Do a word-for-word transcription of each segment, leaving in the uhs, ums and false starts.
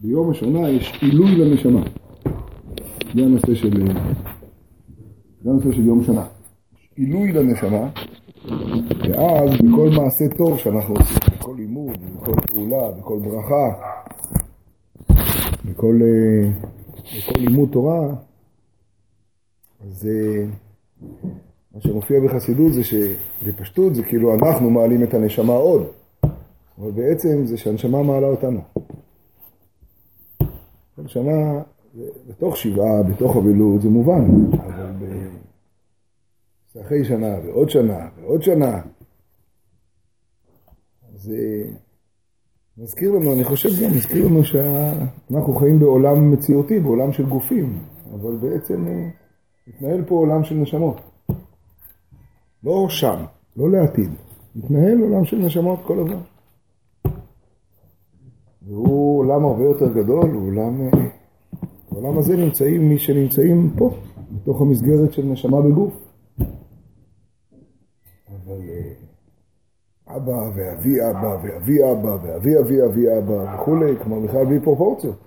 ביום השנה יש עילוי לנשמה. זה הנושא של, זה הנושא של יום שנה. יש עילוי לנשמה, ואז בכל מעשה טוב שאנחנו עושים, בכל לימוד, בכל פעולה, בכל ברכה, בכל, בכל לימוד תורה, אז מה שמופיע בחסידות זה שבפשטות זה כאילו אנחנו מעלים את הנשמה עוד, אבל בעצם זה שהנשמה מעלה אותנו. כל שנה, בתוך שבעה, בתוך אבלות, זה מובן, אבל ב... אחרי שנה, ועוד שנה, ועוד שנה, זה מזכיר לנו, אני חושב גם, מזכיר לנו שאנחנו חיים בעולם מציאותי, בעולם של גופים, אבל בעצם מתנהל פה עולם של נשמות. לא שם, לא לעתיד. מתנהל עולם של נשמות כל הזמן. והוא עולם הרבה יותר גדול, הוא עולם... בעולם הזה נמצאים מי שנמצאים פה, בתוך המסגרת של נשמה בגוף. אבל אבא ואבי אבא ואבי אבא ואבי אבי אבי אבא וכולי, כמו בכלל בלי פרופורציות.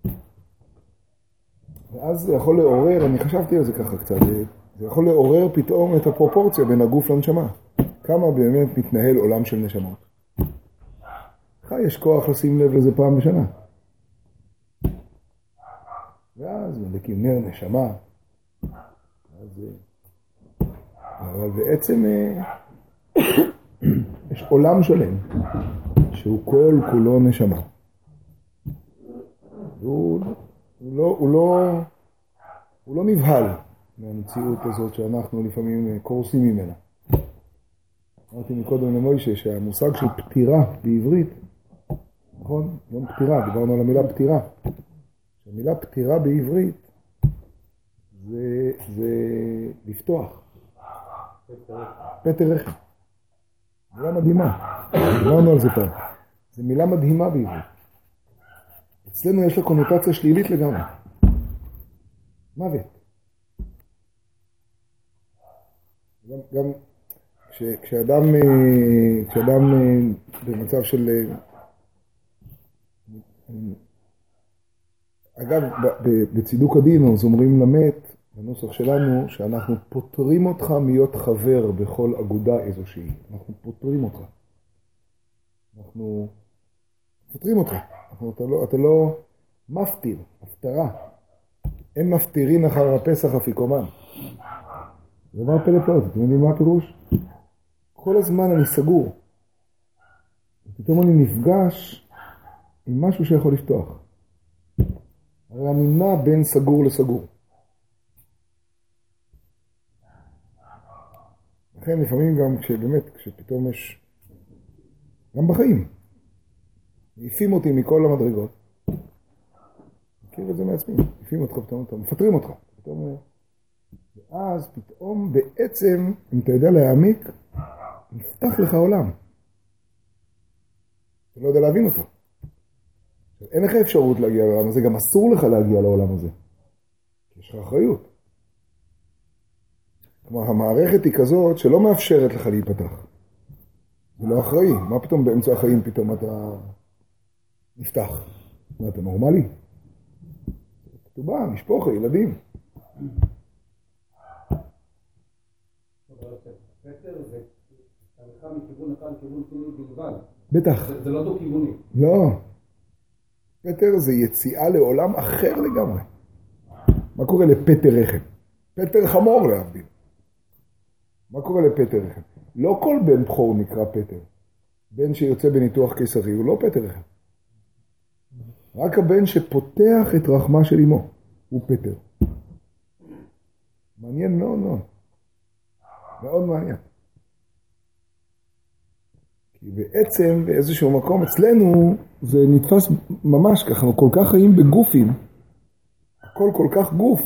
ואז זה יכול לעורר, אני חשבתי על זה ככה קצת, זה יכול לעורר פתאום את הפרופורציה בין הגוף לנשמה. כמה באמת מתנהל עולם של נשמות. לך יש כוח לשים לב לזה פעם בשנה. ואז מדליקים נר נשמה. אז, אבל בעצם יש עולם שלם שהוא כל כולו נשמה. והוא הוא לא, הוא לא, הוא לא נבהל מהמציאות הזאת שאנחנו לפעמים קורסים ממנה. אמרתי מקודם למוישה שהמושג של פטירה בעברית, נכון? יום פטירה, דיברנו על המילה פטירה. המילה פטירה בעברית זה, זה לפתוח. פטר רחם. מילה מדהימה. דיברנו על זה פעם. זו מילה מדהימה בעברית. אצלנו יש לה קונוטציה שלילית לגמרי. מוות. גם, גם כש, כשאדם, כשאדם במצב של... אגב, בצידוק הדין, אז אומרים למת, בנוסח שלנו, שאנחנו פותרים אותך להיות חבר בכל אגודה איזושהי. אנחנו פותרים אותך. אנחנו פותרים אותך. אנחנו, אתה, לא, אתה לא מפתיר, הפתרה. אין מפתירין אחר הפסח אפיקומן. זה דבר פלא פלאות, אתם יודעים מה הפירוש? כל הזמן אני סגור. פתאום אני נפגש עם משהו שיכול לפתוח. הרי אני נע בין סגור לסגור. לכן לפעמים גם כשבאמת, כשפתאום יש, גם בחיים, מעיפים אותי מכל המדרגות. מכיר את זה מעצמי, מעיפים אותך פתאום, מפטרים אותך. פתאום, ואז פתאום בעצם, אם אתה יודע להעמיק, נפתח לך עולם. אתה לא יודע להבין אותו. אין לך אפשרות להגיע לעולם הזה, גם אסור לך להגיע לעולם הזה. יש לך אחריות. כלומר, המערכת היא כזאת שלא מאפשרת לך להיפתח. זה לא אחראי. מה פתאום באמצע החיים פתאום אתה נפתח? מה, אתה נורמלי? כתובה, משפחה, ילדים. פטר זה הליכה מכיוון אחד לכיוון שני בלבד. בטח. זה לא דו-כיווני. לא. פטר זה יציאה לעולם אחר לגמרי. מה קורה לפטר רחם? פטר חמור להבדיל. מה קורה לפטר רחם? לא כל בן בכור נקרא פטר. בן שיוצא בניתוח קיסרי הוא לא פטר רחם. רק הבן שפותח את רחמה של אמו הוא פטר. מעניין מאוד מאוד. מאוד מעניין. כי בעצם באיזשהו מקום אצלנו זה נתפס ממש ככה, אנחנו כל כך חיים בגופים, הכל כל כך גוף,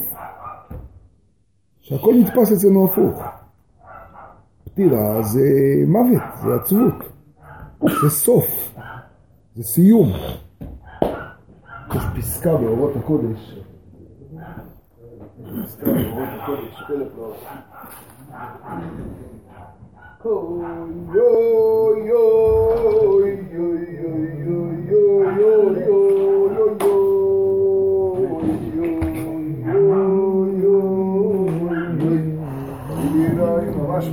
שהכל נתפס אצלנו הפוך. פטירה זה מוות, זה עצבות, זה סוף, זה סיום. יש פסקה באורות הקודש, יש פסקה באורות הקודש, פלא פלאות. Yo yo yo yo yo yo yo yo yo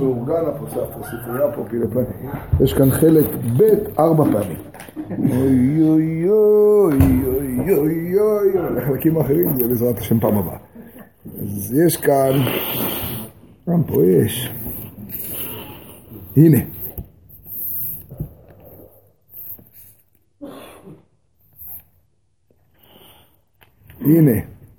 מאורגן, פה ספר ספרייה, פה פילה פלאי. יש כאן חלק ב' ארבע פעמים. אוי אוי אוי אוי אוי אוי. לחלקים האחרים זה בעזרת השם פעם הבאה. אז יש כאן, גם פה יש. הנה. הנה.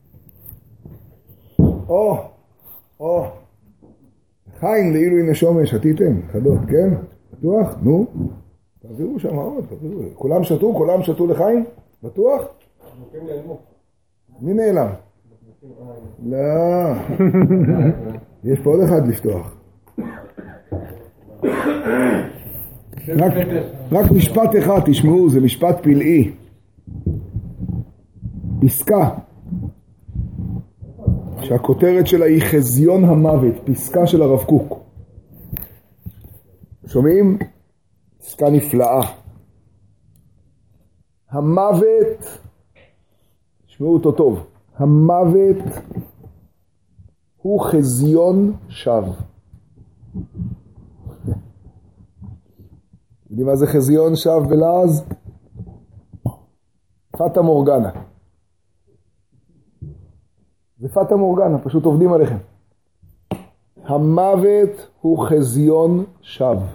או, או. חיים לאילו הנה שומש, שתיתם, חדות, כן? בטוח? נו. תעבירו שם עוד, תעבירו. כולם שתו? כולם שתו לחיים? בטוח? מי נעלם? לא. יש פה עוד אחד לפתוח. רק, רק משפט אחד, תשמעו, זה משפט פלאי. פסקה. שהכותרת שלה היא חזיון המוות, פסקה של הרב קוק. שומעים? פסקה נפלאה. המוות, תשמעו אותו טוב, המוות הוא חזיון שווא. יודעים מה זה חזיון שווא בלעז? פטה מורגנה. זה פטה מורגנה, פשוט עובדים עליכם. המוות הוא חזיון שווא.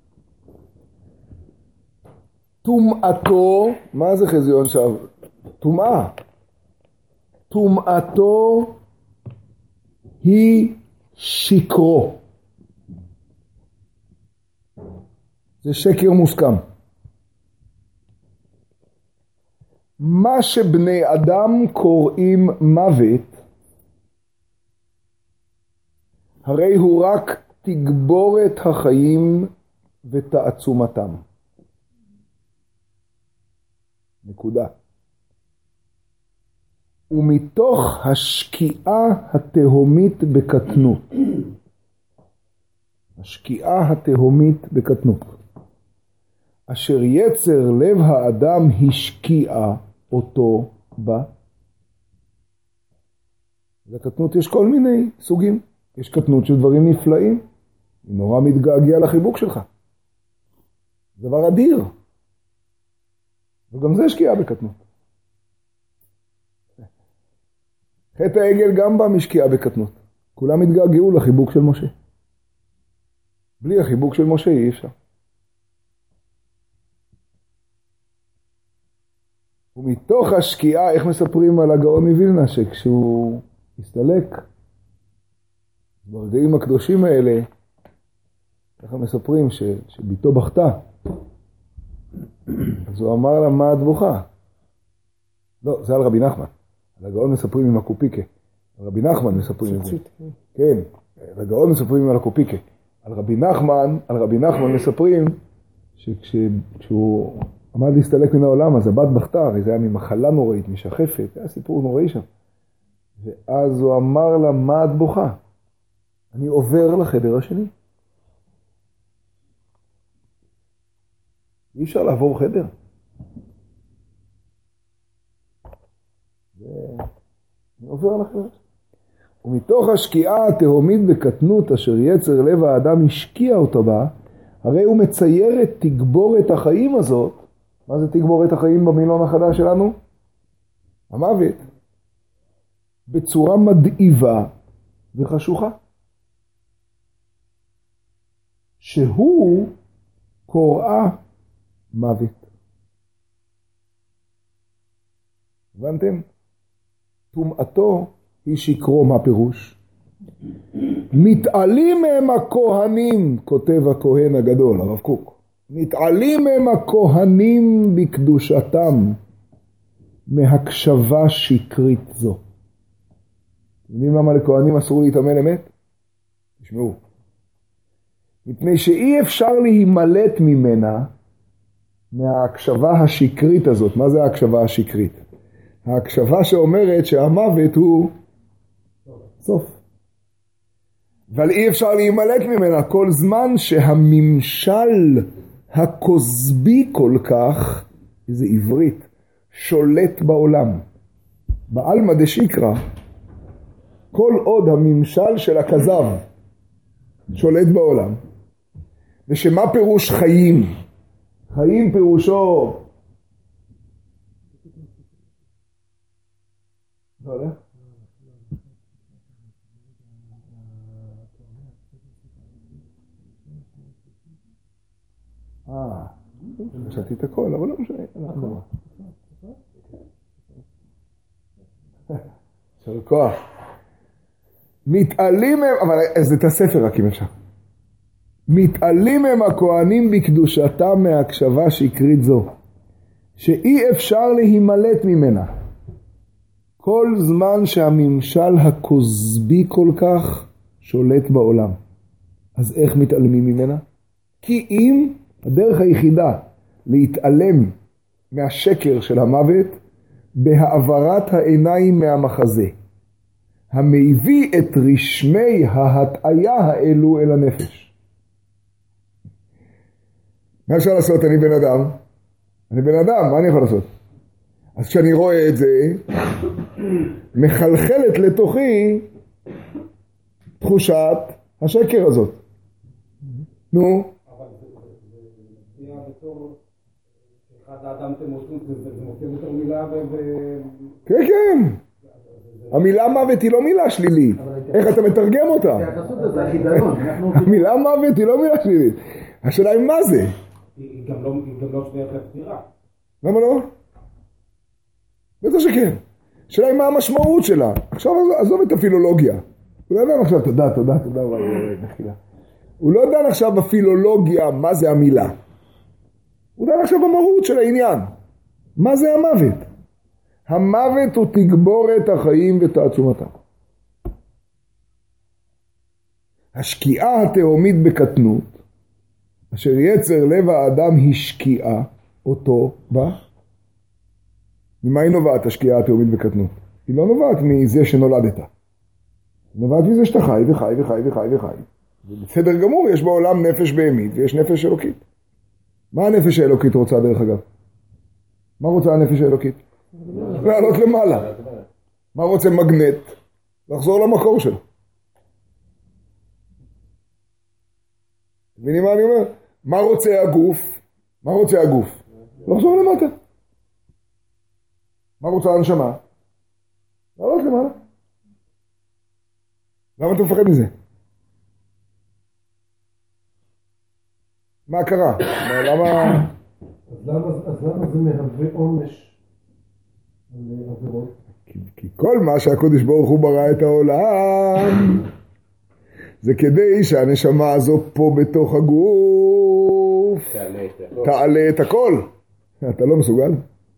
טומאתו, מה זה חזיון שווא? טומאה. טומאתו היא שקרו. זה שקר מוסכם. מה שבני אדם קוראים מוות, הרי הוא רק תגבורת החיים ותעצומתם. נקודה. ומתוך השקיעה התהומית בקטנות. השקיעה התהומית בקטנות. אשר יצר לב האדם השקיע אותו בה. בקטנות יש כל מיני סוגים. יש קטנות של דברים נפלאים. היא נורא מתגעגע לחיבוק שלך. דבר אדיר. וגם זה שקיעה בקטנות. חטא העגל גם בא משקיעה בקטנות. כולם התגעגעו לחיבוק של משה. בלי החיבוק של משה אי אפשר. ומתוך השקיעה, איך מספרים על הגאון מווילנה, שכשהוא הסתלק, ברגעים הקדושים האלה, ככה מספרים ש, שביתו בכתה. אז הוא אמר לה, מה את בוכה? לא, זה על רבי נחמן. על הגאון מספרים עם הקופיקה. על רבי נחמן מספרים עם זה. כן, על הגאון מספרים עם הקופיקה. על רבי נחמן, על רבי נחמן מספרים שכשהוא עמד להסתלק מן העולם, אז הבת בכתה, הרי זה היה ממחלה נוראית, משחפת, זה היה סיפור נוראי שם. ואז הוא אמר לה, מה את בוכה? אני עובר לחדר השני. אי אפשר לעבור חדר. אני עובר לחדר. ומתוך השקיעה התהומית בקטנות אשר יצר לב האדם השקיע אותו בה, הרי הוא מצייר את תגבורת החיים הזאת. מה זה תגבורת החיים במילון החדש שלנו? המוות. בצורה מדאיבה וחשוכה. שהוא קוראה מוות. הבנתם? טומאתו היא שקרו. מה פירוש? מתעלים הם הכהנים, כותב הכהן הגדול, הרב קוק. מתעלים הם הכהנים בקדושתם מהקשבה שקרית זו. יודעים למה לכהנים אסור להתאמן אמת? תשמעו. מפני שאי אפשר להימלט ממנה, מההקשבה השקרית הזאת. מה זה ההקשבה השקרית? ההקשבה שאומרת שהמוות הוא סוף. אבל אי אפשר להימלט ממנה כל זמן שהממשל הכוזבי כל כך, איזה עברית, שולט בעולם. בעלמא דשיקרא, כל עוד הממשל של הכזב שולט בעולם. ושמה פירוש חיים? חיים פירושו... לא יודע? אה, חשבתי את הכל, אבל לא משנה. של כוח. מתעלים הם, אבל זה את הספר רק אם אפשר. מתעלים הם הכהנים בקדושתם מהקשבה שקרית זו, שאי אפשר להימלט ממנה. כל זמן שהממשל הכוזבי כל כך שולט בעולם. אז איך מתעלמים ממנה? כי אם הדרך היחידה להתעלם מהשקר של המוות, בהעברת העיניים מהמחזה, המביא את רשמי ההטעיה האלו אל הנפש. מה אפשר לעשות? אני בן אדם. אני בן אדם, מה אני יכול לעשות? אז כשאני רואה את זה, מחלחלת לתוכי תחושת השקר הזאת. נו? אבל זה מופיע בתור אחד האדם תמותות, זה מופיע בתור מילה ו... כן, כן. המילה מוות היא לא מילה שלילית. איך אתה מתרגם אותה? המילה מוות היא לא מילה שלילית. השאלה היא מה זה? היא גם לא שווה לפטירה. למה לא? בטח שכן. השאלה היא מה המשמעות שלה. עכשיו עזוב את הפילולוגיה. הוא לא יודע עכשיו, תודה, תודה, תודה. הוא לא יודע עכשיו בפילולוגיה מה זה המילה. הוא יודע עכשיו במהות של העניין. מה זה המוות? המוות הוא תגבורת החיים ותעצומתם. השקיעה התהומית בקטנות, אשר יצר לב האדם השקיעה אותו בה. ממה היא נובעת השקיעה התהומית בקטנות? היא לא נובעת מזה שנולדת. היא נובעת מזה שאתה חי וחי וחי וחי וחי. בסדר גמור, יש בעולם נפש בהמית ויש נפש אלוקית. מה הנפש האלוקית רוצה דרך אגב? מה רוצה הנפש האלוקית? לעלות למעלה. מה רוצה מגנט? לחזור למקור שלו. מבינים מה אני אומר? מה רוצה הגוף? מה רוצה הגוף? לחזור למטה. מה רוצה הנשמה? לעלות למעלה. למה אתה מפחד מזה? מה קרה? למה... אז למה זה מהווה עונש על עבירות? כי כל מה שהקדוש ברוך הוא ברא את העולם זה כדי שהנשמה הזו פה בתוך הגוף תעלה את הכל. אתה לא מסוגל?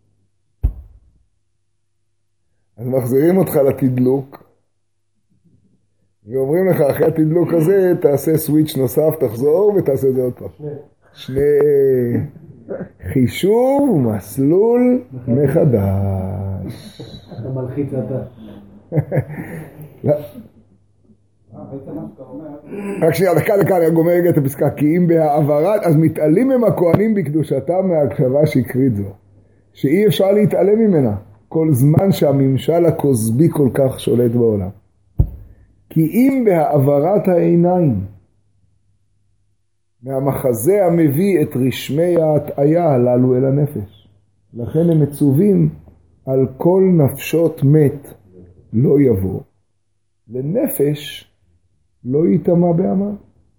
אז מחזירים אותך לתדלוק ואומרים לך אחרי התדלוק הזה תעשה סוויץ' נוסף, תחזור ותעשה את זה עוד פעם. שני חישוב מסלול מחדש. אתה מלחיץ אתה. רק שנייה, דקה דקה, אני גומר רגע את הפסקה. כי אם בהעברת, אז מתעלים הם הכהנים בקדושתם מהקשבה שקרית זו, שאי אפשר להתעלם ממנה כל זמן שהממשל הכוזבי כל כך שולט בעולם. כי אם בהעברת העיניים מהמחזה המביא את רשמי ההטעיה הללו אל הנפש, לכן הם מצווים על כל נפשות מת לא יבוא, לנפש לא יטמע בעמה.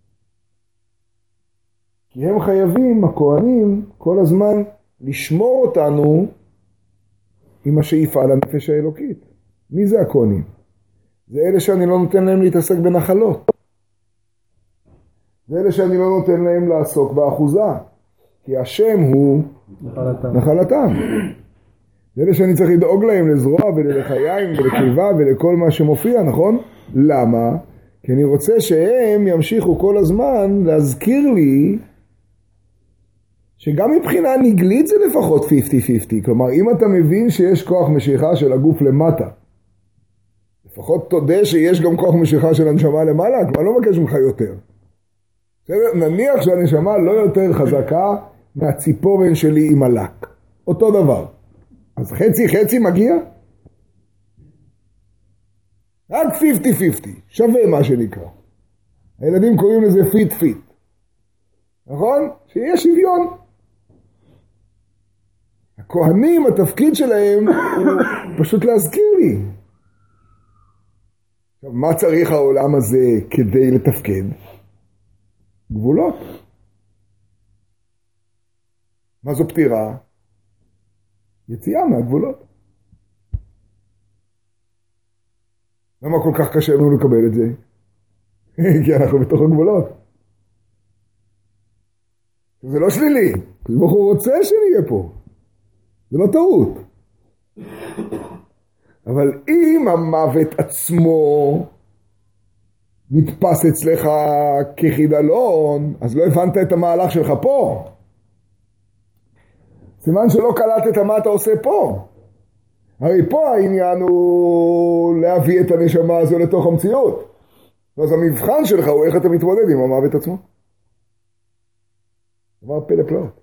כי הם חייבים, הכהנים, כל הזמן לשמור אותנו עם השאיפה על הנפש האלוקית. מי זה הכהנים? זה אלה שאני לא נותן להם להתעסק בנחלות. זה אלה שאני לא נותן להם לעסוק באחוזה. כי השם הוא נחלתם. נחלתם. זה אלה שאני צריך לדאוג להם לזרוע ולחיים ולקיבה ולכל מה שמופיע, נכון? למה? כי אני רוצה שהם ימשיכו כל הזמן להזכיר לי שגם מבחינה נגלית זה לפחות חמישים חמישים. כלומר, אם אתה מבין שיש כוח משיכה של הגוף למטה, לפחות תודה שיש גם כוח משיכה של הנשמה למעלה, כבר לא מבקש ממך יותר. נניח שהנשמה לא יותר חזקה מהציפורן שלי עם הלק. אותו דבר. אז חצי חצי מגיע? רק חמישים חמישים. שווה מה שנקרא. הילדים קוראים לזה פיט פיט. נכון? שיהיה שוויון. הכהנים, התפקיד שלהם הוא פשוט להזכיר לי. מה צריך העולם הזה כדי לתפקד? גבולות. מה זו פטירה? יציאה מהגבולות. למה כל כך קשה לנו לקבל את זה? כי אנחנו בתוך הגבולות. זה לא שלילי. הוא רוצה שנהיה פה. זה לא טעות. אבל אם המוות עצמו נתפס אצלך כחידלון, אז לא הבנת את המהלך שלך פה. סימן שלא קלטת מה אתה עושה פה. הרי פה העניין הוא להביא את הנשמה הזו לתוך המציאות. אז המבחן שלך הוא איך אתה מתמודד עם המוות עצמו. דבר פלא פלאות.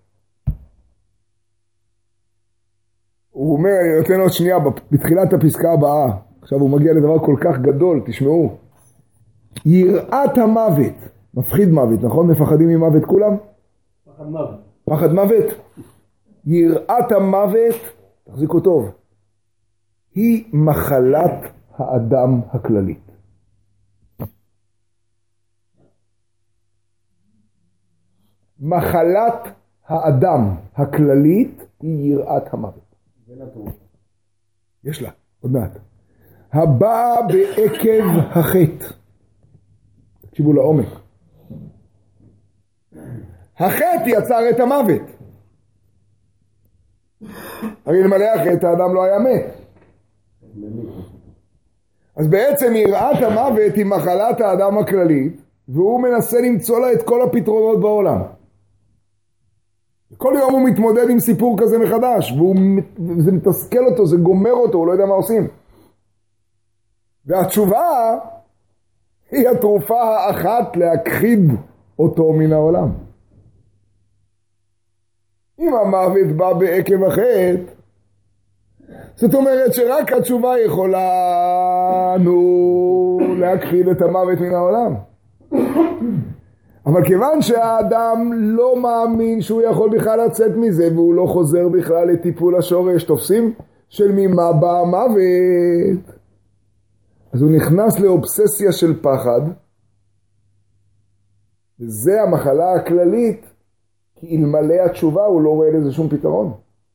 הוא אומר, אני נותן עוד שנייה בתחילת הפסקה הבאה. עכשיו הוא מגיע לדבר כל כך גדול, תשמעו. יראת המוות. מפחיד מוות, נכון? מפחדים ממוות כולם? פחד מוות. פחד מוות? יראת המוות, תחזיקו טוב, היא מחלת האדם הכללית. מחלת האדם הכללית היא יראת המוות. יש לה, עוד מעט. הבאה בעקב החטא. תקשיבו לעומק. החטא יצר את המוות. הרי למלא החטא האדם לא היה מת. אז בעצם יראת המוות היא מחלת האדם הכללית, והוא מנסה למצוא לה את כל הפתרונות בעולם. כל יום הוא מתמודד עם סיפור כזה מחדש, וזה מתסכל אותו, זה גומר אותו, הוא לא יודע מה עושים. והתשובה היא התרופה האחת להכחיד אותו מן העולם. אם המוות בא בעקב החטא, זאת אומרת שרק התשובה יכולה נו להכחיד את המוות מן העולם. אבל כיוון שהאדם לא מאמין שהוא יכול בכלל לצאת מזה, והוא לא חוזר בכלל לטיפול השורש, תופסים של ממה בא המוות, אז הוא נכנס לאובססיה של פחד, וזה המחלה הכללית, כי אלמלא התשובה הוא לא רואה לזה שום פתרון.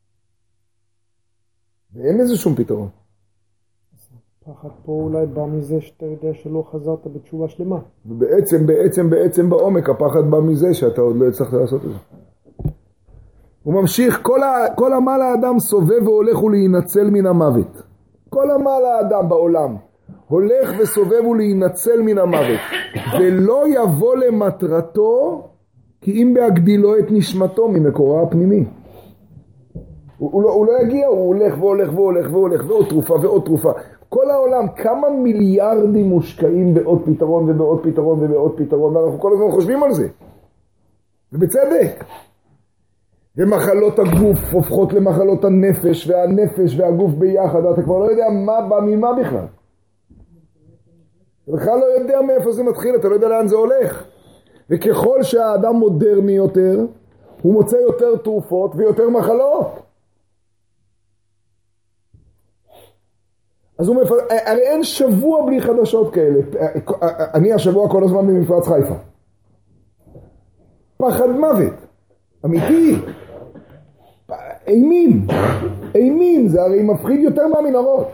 ואין לזה שום פתרון. פחד פה אולי בא מזה שאתה יודע שלא חזרת בתשובה שלמה. ובעצם, בעצם, בעצם בעומק הפחד בא מזה שאתה עוד לא הצלחת לעשות את זה. הוא ממשיך, כל, ה, כל עמל האדם סובב והולך ולהינצל מן המוות. כל עמל האדם בעולם הולך וסובב ולהינצל מן המוות. ולא יבוא למטרתו כי אם בהגדילו את נשמתו ממקורה הפנימי. הוא, הוא, לא, הוא לא יגיע, הוא הולך והולך והולך והולך ועוד תרופה ועוד תרופה. כל העולם, כמה מיליארדים מושקעים בעוד פתרון ובעוד פתרון ובעוד פתרון, ואנחנו כל הזמן חושבים על זה. ובצדק. ומחלות הגוף הופכות למחלות הנפש, והנפש והגוף ביחד, אתה כבר לא יודע מה בא ממה בכלל. אתה בכלל לא יודע מאיפה זה מתחיל, אתה לא יודע לאן זה הולך. וככל שהאדם מודרני יותר, הוא מוצא יותר תרופות ויותר מחלות. אז הוא מפ... הרי אין שבוע בלי חדשות כאלה. אני השבוע כל הזמן במפרץ חיפה. פחד מוות. אמיתי. אימים. אימים. זה הרי מפחיד יותר מהמנהרות.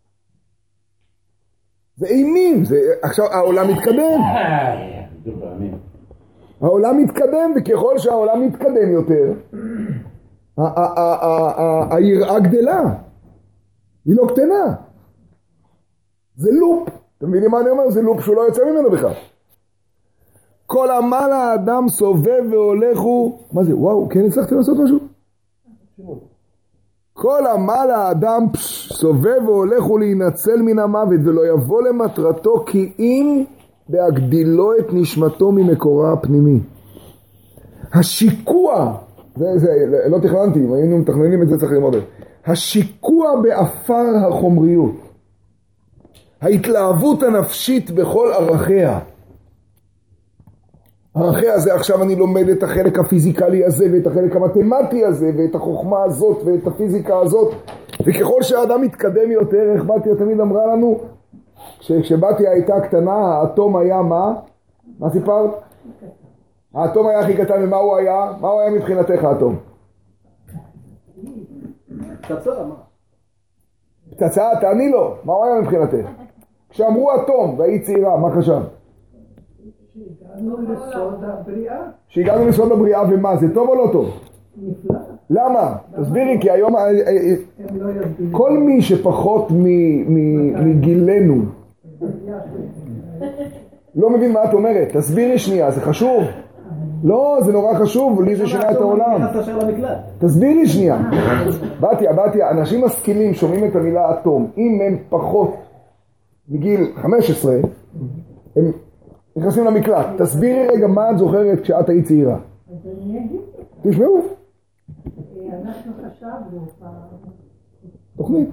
זה אימים. זה... עכשיו העולם מתקדם. העולם מתקדם, וככל שהעולם מתקדם יותר, היראה גדלה. היא לא קטנה. זה לופ. אתם מבינים מה אני אומר? זה לופ שהוא לא יוצא ממנו בכלל. כל עמל האדם סובב והולך הוא... מה זה? וואו, כן הצלחתם לעשות משהו? כל עמל האדם פש, סובב והולך הוא להינצל מן המוות, ולא יבוא למטרתו כי אם בהגדילו את נשמתו ממקורה הפנימי. השיקוע, זה, זה, לא תכננתי, אם היינו מתכננים את זה צריך ללמוד. השיקוע באפר החומריות. ההתלהבות הנפשית בכל ערכיה. אחרי הזה עכשיו אני לומד את החלק הפיזיקלי הזה ואת החלק המתמטי הזה ואת החוכמה הזאת ואת הפיזיקה הזאת, וככל שהאדם מתקדם יותר, איך בתיה תמיד אמרה לנו, כשבתיה הייתה קטנה, האטום היה מה? מה סיפרת? האטום היה הכי קטן, ומה הוא היה? מה הוא היה מבחינתך האטום? פצצה, מה? פצצה, תעני לו, מה הוא היה מבחינתך? כשאמרו אטום והיא צעירה, מה חשב? שהגענו לסוד הבריאה. שהגענו לסוד הבריאה, ומה? זה טוב או לא טוב? נפלא. למה? תסבירי, כי היום הם לא יודעים. כל מי שפחות מגילנו לא מבין מה את אומרת. תסבירי שנייה, זה חשוב? לא, זה נורא חשוב, לי זה שינה את העולם. תסבירי שנייה. בתיה, בתיה, אנשים משכילים שומעים את המילה אטום, אם הם פחות מגיל חמש עשרה, הם נכנסים למקלט. תסבירי רגע מה את זוכרת כשאת היית צעירה. אז אני אגיד. תשמעו. אנחנו חשבנו תוכנית.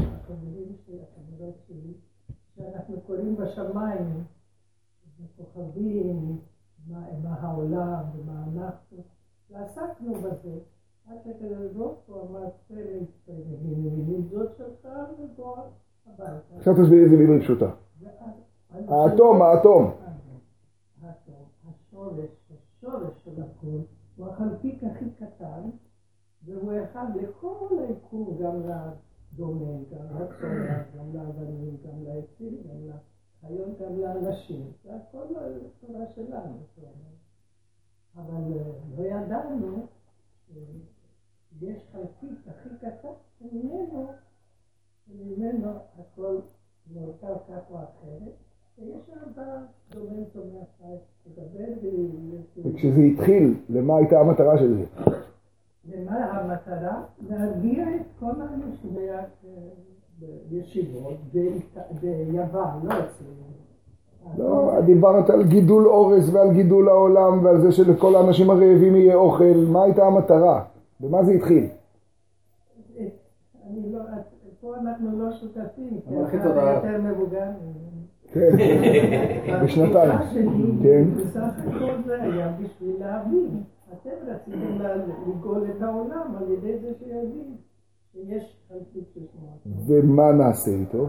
שאנחנו קוראים בשמיים, בכוכבים, מה העולם ומה אנחנו, ועסקנו בזה. עד שכזה זאת, הוא אמר, תן לי זאת שלך ובוא הביתה. עכשיו תסבירי את זה בעברית פשוטה. האטום, האטום. האטום, השורש, השורש של הכל, הוא החלקיק הכי קטן, והוא אחד לכל היקום, גם לדומה, גם לצורך, גם לאבנים, גם לעצים, גם לחיות, גם לאנשים. זה הכל התורה שלנו. אבל לא ידענו שיש חלקיק הכי קטן, שממנו, שממנו הכל מורכב כך או אחרת, ויש הרבה דומים תומי החי, תדבר ו... וכשזה התחיל, למה הייתה המטרה של זה? למה המטרה? להרגיע את כל האנשים בישיבות, ביוון, לא אצלנו. לא, דיברת על גידול אורס ועל גידול העולם ועל זה שלכל האנשים הרעבים יהיה אוכל. מה הייתה המטרה? במה זה התחיל? אני לא... פה אנחנו לא שותפים, כי אתה יותר מבוגר. כן, בשנתיים. כן. בסך הכל זה היה בשביל להבין. אתם רציתם לגאול את העולם על ידי זה שיודעים שיש חלקיק ששמוע. ומה נעשה איתו?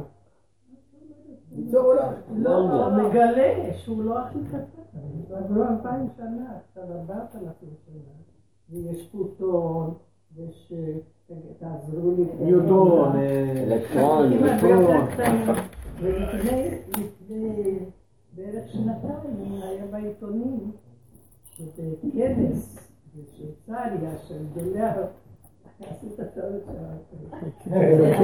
לא, מגלה שהוא לא הכי קטן. עברו אלפיים שנה, עכשיו ארבעת אלפים שנה. ויש פוטון, יש... תעזרו לי. ניוטון, אלקטרון, אלקטרון. ולפני בערך שנתיים היה בעיתונים שבכנס בשוויצריה של דולר עשית טעות שם.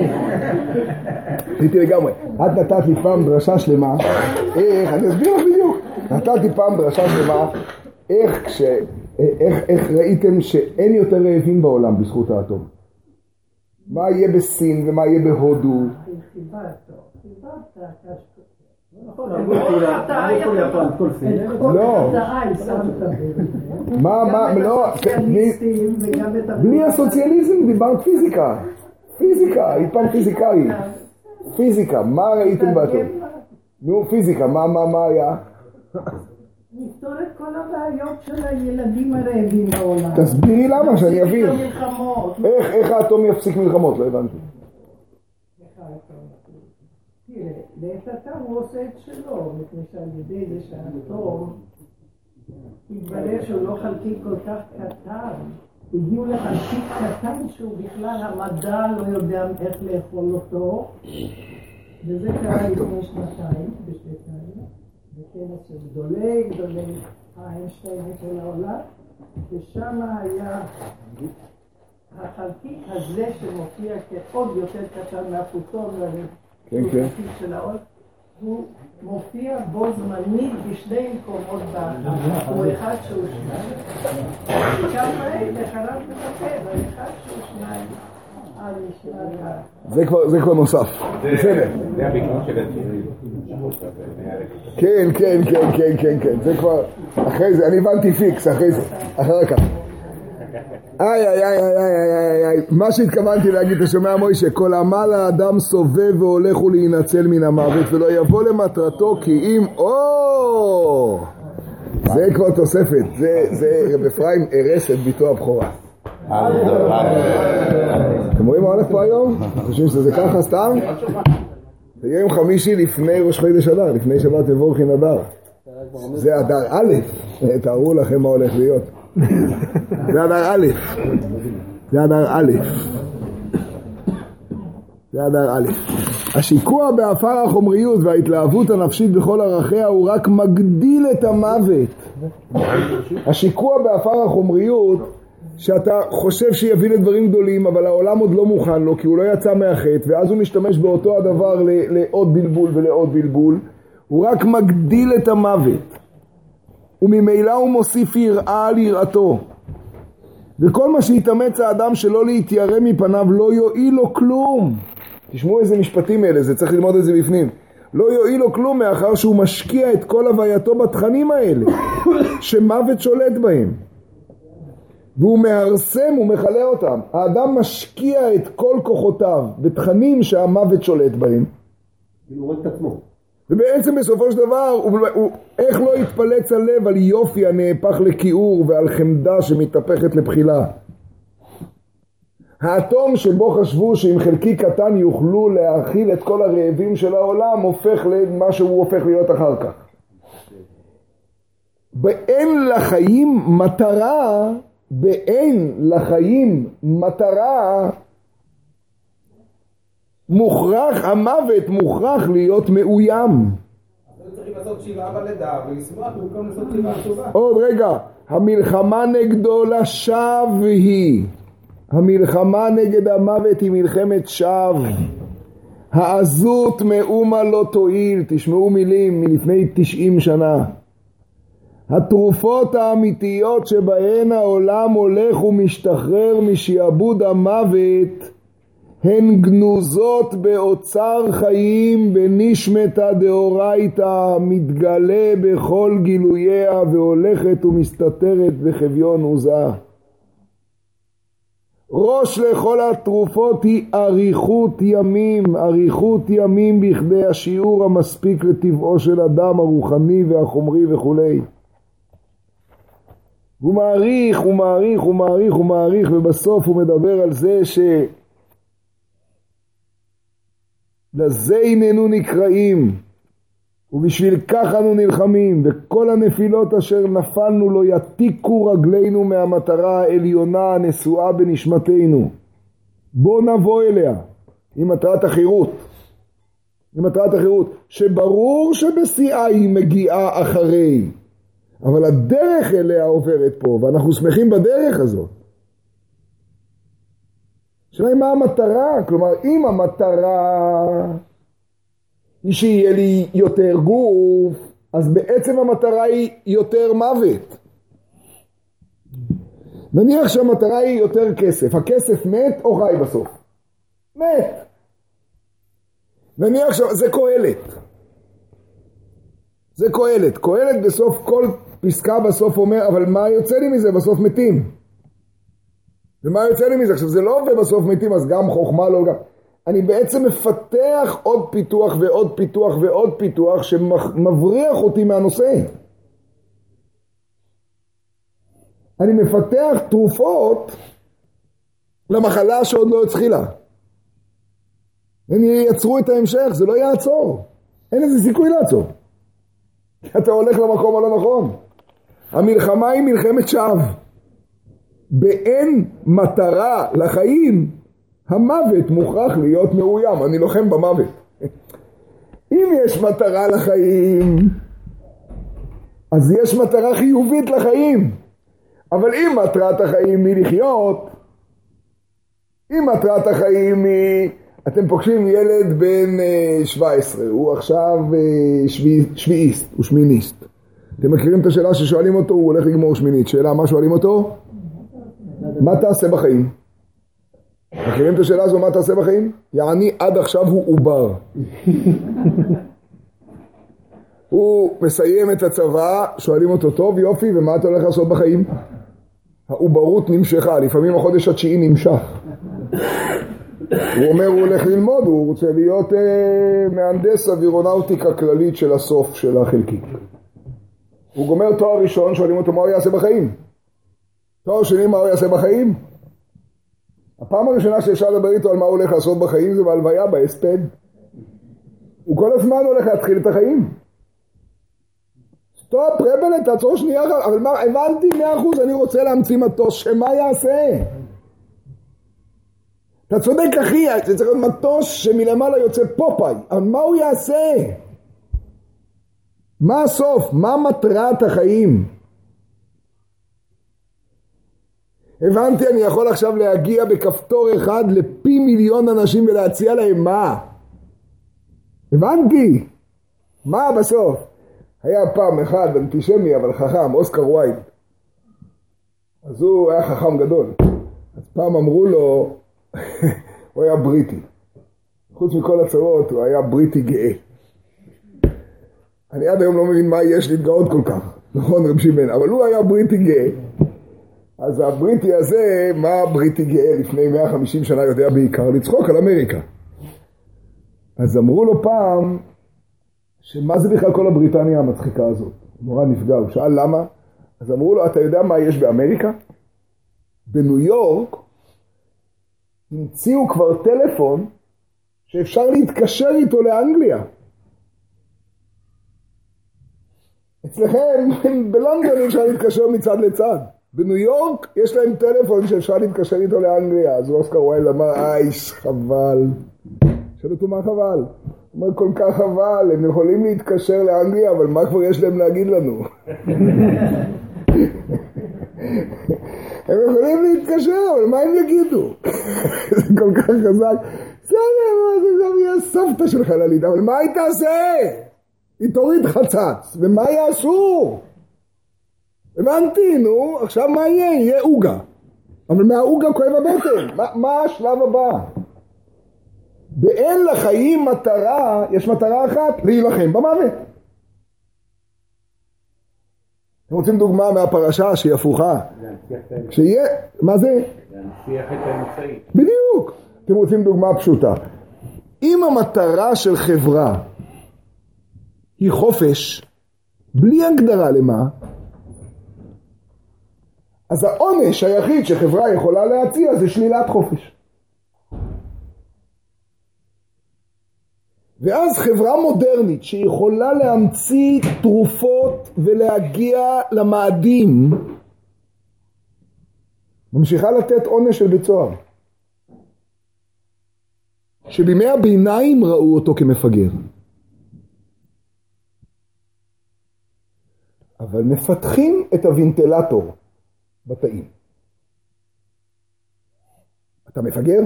הייתי לגמרי. את נתת לי פעם דרשה שלמה, איך, אני אסביר לך בדיוק. נתת לי פעם דרשה שלמה, איך כש... איך ראיתם שאין יותר רעבים בעולם בזכות האטום? מה יהיה בסין ומה יהיה בהודו? חיברת, חיברת, נכון, אמרו כל יפן, כל סין. לא. מה, מה, לא, בלי הסוציאליזם דיברת פיזיקה. פיזיקה, היא פעם פיזיקאית. פיזיקה, מה ראיתם באטום? נו, פיזיקה, מה, מה, מה היה? נפתור את כל הבעיות של הילדים הרעבים בעולם. תסבירי למה, שאני אבין. נפסיק את המלחמות. איך, איך האטום יפסיק מלחמות? לא הבנתי. תראה, לעת עתה הוא עושה את שלו, מפני שעל ידי זה שהאטום התברר שהוא לא חלקיק כל כך קטן. הגיעו לחלקיק קטן שהוא בכלל המדע לא יודע איך לאכול אותו, וזה קרה לפני שנתיים, בשנתיים. בכנס של גדולי, גדולי האיינשטיינים של העולם, ושם היה החלקיק הזה שמופיע כעוד יותר קטן מהפוטון והחלקיק של האור, הוא מופיע בו זמנית בשני מקומות באחד, הוא אחד שהוא שניים, וכמה אלה חרב מטפל, אבל אחד שהוא שניים. זה כבר נוסף, בסדר. זה הביקור של הצירים. כן, כן, כן, כן, כן, כן, זה כבר, אחרי זה, אני הבנתי פיקס, אחרי זה, אחרי כך. איי, איי, איי, איי, איי, איי, מה שהתכוונתי להגיד, אתה שומע מוישה, כל עמל האדם סובב והולך ולהינצל מן המוות, ולא יבוא למטרתו כי אם, או, זה כבר תוספת, זה רב אפרים הרס את ביתו הבכורה. אתם רואים מה הולך פה היום? חושבים שזה ככה סתם? זה יום חמישי לפני ראש חודש אדר, לפני שבת יבורכין אדר. זה אדר א', תארו לכם מה הולך להיות. זה אדר א', זה אדר א', זה אדר א'. השיקוע באפר החומריות וההתלהבות הנפשית בכל ערכיה הוא רק מגדיל את המוות. השיקוע באפר החומריות שאתה חושב שיביא לדברים גדולים, אבל העולם עוד לא מוכן לו, כי הוא לא יצא מהחטא, ואז הוא משתמש באותו הדבר לעוד בלבול ולעוד בלבול, הוא רק מגדיל את המוות. וממילא הוא מוסיף יראה על יראתו. וכל מה שיתאמץ האדם שלא להתיירא מפניו לא יועיל לו כלום. תשמעו איזה משפטים אלה, זה צריך ללמוד את זה בפנים. לא יועיל לו כלום מאחר שהוא משקיע את כל הווייתו בתכנים האלה, שמוות שולט בהם. והוא מהרסם ומחלה אותם. האדם משקיע את כל כוחותיו בתכנים שהמוות שולט בהם. הוא רואה את עצמו. ובעצם בסופו של דבר, הוא, הוא, איך לא יתפלץ הלב על יופי הנהפך לכיעור ועל חמדה שמתהפכת לבחילה. האטום שבו חשבו שעם חלקי קטן יוכלו להאכיל את כל הרעבים של העולם, הופך למה שהוא הופך להיות אחר כך. באין לחיים מטרה, באין לחיים מטרה, מוכרח, המוות מוכרח להיות מאוים. אז צריכים לעשות שבעה בלידה ולשמוח במקום לעשות שבעה טובה. עוד רגע, המלחמה נגדו לשווא היא. המלחמה נגד המוות היא מלחמת שווא. העזות מאומה לא תועיל. תשמעו מילים מלפני תשעים שנה. התרופות האמיתיות שבהן העולם הולך ומשתחרר משעבוד המוות הן גנוזות באוצר חיים בנשמתא דאורייתא מתגלה בכל גילוייה והולכת ומסתתרת בחביון עוזה. ראש לכל התרופות היא אריכות ימים, אריכות ימים בכדי השיעור המספיק לטבעו של אדם הרוחני והחומרי וכולי. הוא מעריך, הוא מעריך, הוא מעריך, הוא מעריך, ובסוף הוא מדבר על זה ש... לזה איננו נקראים, ובשביל כך אנו נלחמים, וכל הנפילות אשר נפלנו לא יתיקו רגלינו מהמטרה העליונה הנשואה בנשמתנו. בוא נבוא אליה, עם מטרת החירות. עם מטרת החירות, שברור שבשיאה היא מגיעה אחרי, אבל הדרך אליה עוברת פה, ואנחנו שמחים בדרך הזאת. שאלה מה המטרה? כלומר, אם המטרה היא שיהיה לי יותר גוף, אז בעצם המטרה היא יותר מוות. נניח שהמטרה היא יותר כסף. הכסף מת או חי בסוף? מת. נניח שזה קהלת. זה קהלת. קהלת בסוף, כל פסקה בסוף אומר, אבל מה יוצא לי מזה? בסוף מתים. ומה יוצא לי מזה? עכשיו זה לא ובסוף מתים, אז גם חוכמה לא גם. אני בעצם מפתח עוד פיתוח ועוד פיתוח ועוד פיתוח שמבריח אותי מהנושא. אני מפתח תרופות למחלה שעוד לא התחילה. הם ייצרו את ההמשך, זה לא יעצור. אין איזה סיכוי לעצור. אתה הולך למקום הלא נכון. המלחמה היא מלחמת שווא. באין מטרה לחיים, המוות מוכרח להיות מאוים. אני לוחם במוות. אם יש מטרה לחיים, אז יש מטרה חיובית לחיים. אבל אם מטרת החיים היא לחיות, אם מטרת החיים היא... אתם פוגשים ילד בן שבע עשרה, הוא עכשיו שביע, שביעיסט, הוא שמיניסט. אתם מכירים את השאלה ששואלים אותו, הוא הולך לגמור שמינית. שאלה, מה שואלים אותו? מה תעשה בחיים? מכירים את השאלה הזו, מה תעשה בחיים? יעני, עד עכשיו הוא עובר. הוא מסיים את הצבא, שואלים אותו, טוב, יופי, ומה אתה הולך לעשות בחיים? העוברות נמשכה, לפעמים החודש התשיעי נמשך. הוא אומר, הוא הולך ללמוד, הוא רוצה להיות אה, מהנדס אווירונאוטיקה כללית של הסוף של החלקיק. הוא גומר תואר ראשון, שואלים אותו מה הוא יעשה בחיים. תואר שני, מה הוא יעשה בחיים? הפעם הראשונה שאפשר לדבר איתו על מה הוא הולך לעשות בחיים זה בהלוויה, בהספד. הוא כל הזמן הולך להתחיל את החיים. סטופ, רבלת, תעצור שנייה, אבל מה, הבנתי מאה אחוז, אני רוצה להמציא מטוס, שמה יעשה? אתה צודק אחי, זה צריך להיות מטוס שמלמעלה יוצא פופאי, אבל מה הוא יעשה? מה הסוף? מה מטרת החיים? הבנתי, אני יכול עכשיו להגיע בכפתור אחד לפי מיליון אנשים ולהציע להם מה? הבנתי. מה בסוף? היה פעם אחד אנטישמי אבל חכם, אוסקר ווילד. אז הוא היה חכם גדול. אז פעם אמרו לו, הוא היה בריטי. חוץ מכל הצרות הוא היה בריטי גאה. אני עד היום לא מבין מה יש להתגאות כל כך. נכון רב שמעון, אבל הוא היה בריטי גאה. אז הבריטי הזה, מה הבריטי גאה לפני מאה וחמישים שנה יודע בעיקר? לצחוק על אמריקה. אז אמרו לו פעם, שמה זה בכלל כל הבריטניה המצחיקה הזאת? הוא נורא נפגע, הוא שאל למה? אז אמרו לו, אתה יודע מה יש באמריקה? בניו יורק המציאו כבר טלפון שאפשר להתקשר איתו לאנגליה. אצלכם, בלונדון אפשר להתקשר מצד לצד. בניו יורק יש להם טלפון שאפשר להתקשר איתו לאנגליה. אז אוסקר ווילד אמר, אייש, חבל. שאלו אותו מה חבל? הוא אומר, כל כך חבל, הם יכולים להתקשר לאנגליה, אבל מה כבר יש להם להגיד לנו? הם יכולים להתקשר, אבל מה הם יגידו? זה כל כך חזק. בסדר, זה גם יהיה סבתא של חללית, אבל מה היא תעשה? היא תוריד חצץ, ומה יעשו? הבנתי, נו, עכשיו מה יהיה? יהיה אוגה. אבל מהאוגה כואב הבטן. מה, מה השלב הבא? באין לחיים מטרה, יש מטרה אחת, להילחם במוות. אתם רוצים דוגמה מהפרשה שהיא הפוכה? שיהיה, מה זה? להנציח את האמצעי. בדיוק. אתם רוצים דוגמה פשוטה. אם המטרה של חברה היא חופש, בלי הגדרה למה, אז העונש היחיד שחברה יכולה להציע זה שלילת חופש. ואז חברה מודרנית שיכולה להמציא תרופות ולהגיע למאדים, ממשיכה לתת עונש של בית סוהר. שבימי הביניים ראו אותו כמפגר. אבל מפתחים את הוונטילטור בתאים. אתה מפגר?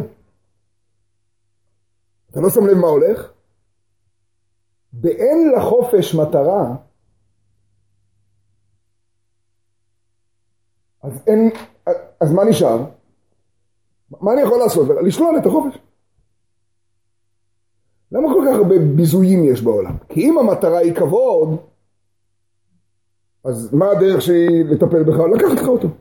אתה לא שם לב מה הולך? באין לחופש מטרה, אז אין, אז מה נשאר? מה אני יכול לעשות? לשלול את החופש. למה כל כך הרבה ביזויים יש בעולם? כי אם המטרה היא כבוד, אז מה הדרך שהיא לטפל בך? לקחת לך אותו.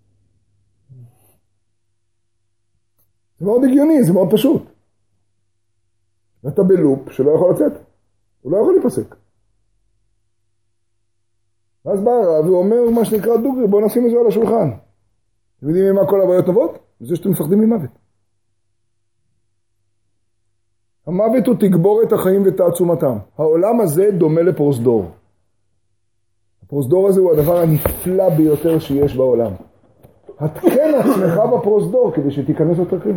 זה מאוד הגיוני, זה מאוד פשוט. ואתה בלופ שלא יכול לצאת. הוא לא יכול להיפסק. ואז בא הרב והוא אומר מה שנקרא דוגרי, בואו נשים את זה על השולחן. אתם יודעים מה כל הבעיות טובות? זה שאתם מפחדים ממוות. המוות הוא תגבור את החיים ותעצומתם. העולם הזה דומה לפרוזדור. הפרוזדור הזה הוא הדבר הנפלא ביותר שיש בעולם. התקן עצמך בפרוזדור כדי שתיכנס לתקן.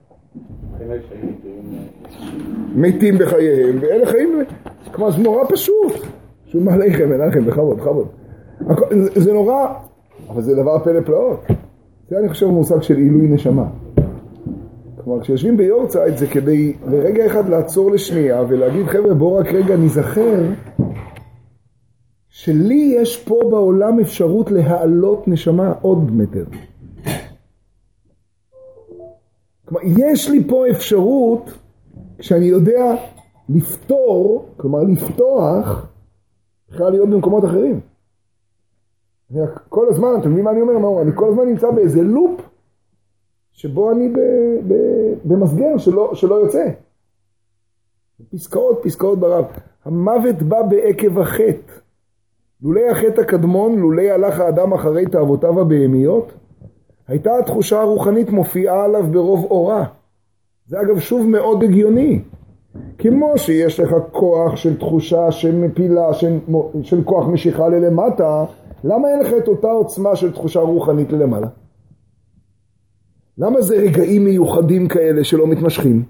מתים בחייהם, ואלה חיים, כלומר זה נורא פשוט. שום עליכם, מנחם, בכבוד, בכבוד. זה נורא, אבל זה דבר פלא פלאות. זה אני חושב מושג של עילוי נשמה. כלומר, כשיושבים ביורצייט זה כדי לרגע אחד לעצור לשנייה ולהגיד, חבר'ה, בואו רק רגע נזכר שלי יש פה בעולם אפשרות להעלות נשמה עוד מטר. כלומר, יש לי פה אפשרות כשאני יודע לפתור, כלומר לפתוח, בכלל להיות במקומות אחרים. כל הזמן, אתם יודעים מה אני אומר? אני כל הזמן נמצא באיזה לופ שבו אני ב, ב, במסגר שלא, שלא יוצא. פסקאות, פסקאות ברב. המוות בא בעקב החטא. לולי החטא הקדמון, לולי הלך האדם אחרי תאוותיו הבהמיות, הייתה התחושה הרוחנית מופיעה עליו ברוב אורה. זה אגב שוב מאוד הגיוני. כמו שיש לך כוח של תחושה שמפילה, של, של כוח משיכה ללמטה, למה אין לך את אותה עוצמה של תחושה רוחנית ללמעלה? למה זה רגעים מיוחדים כאלה שלא מתמשכים?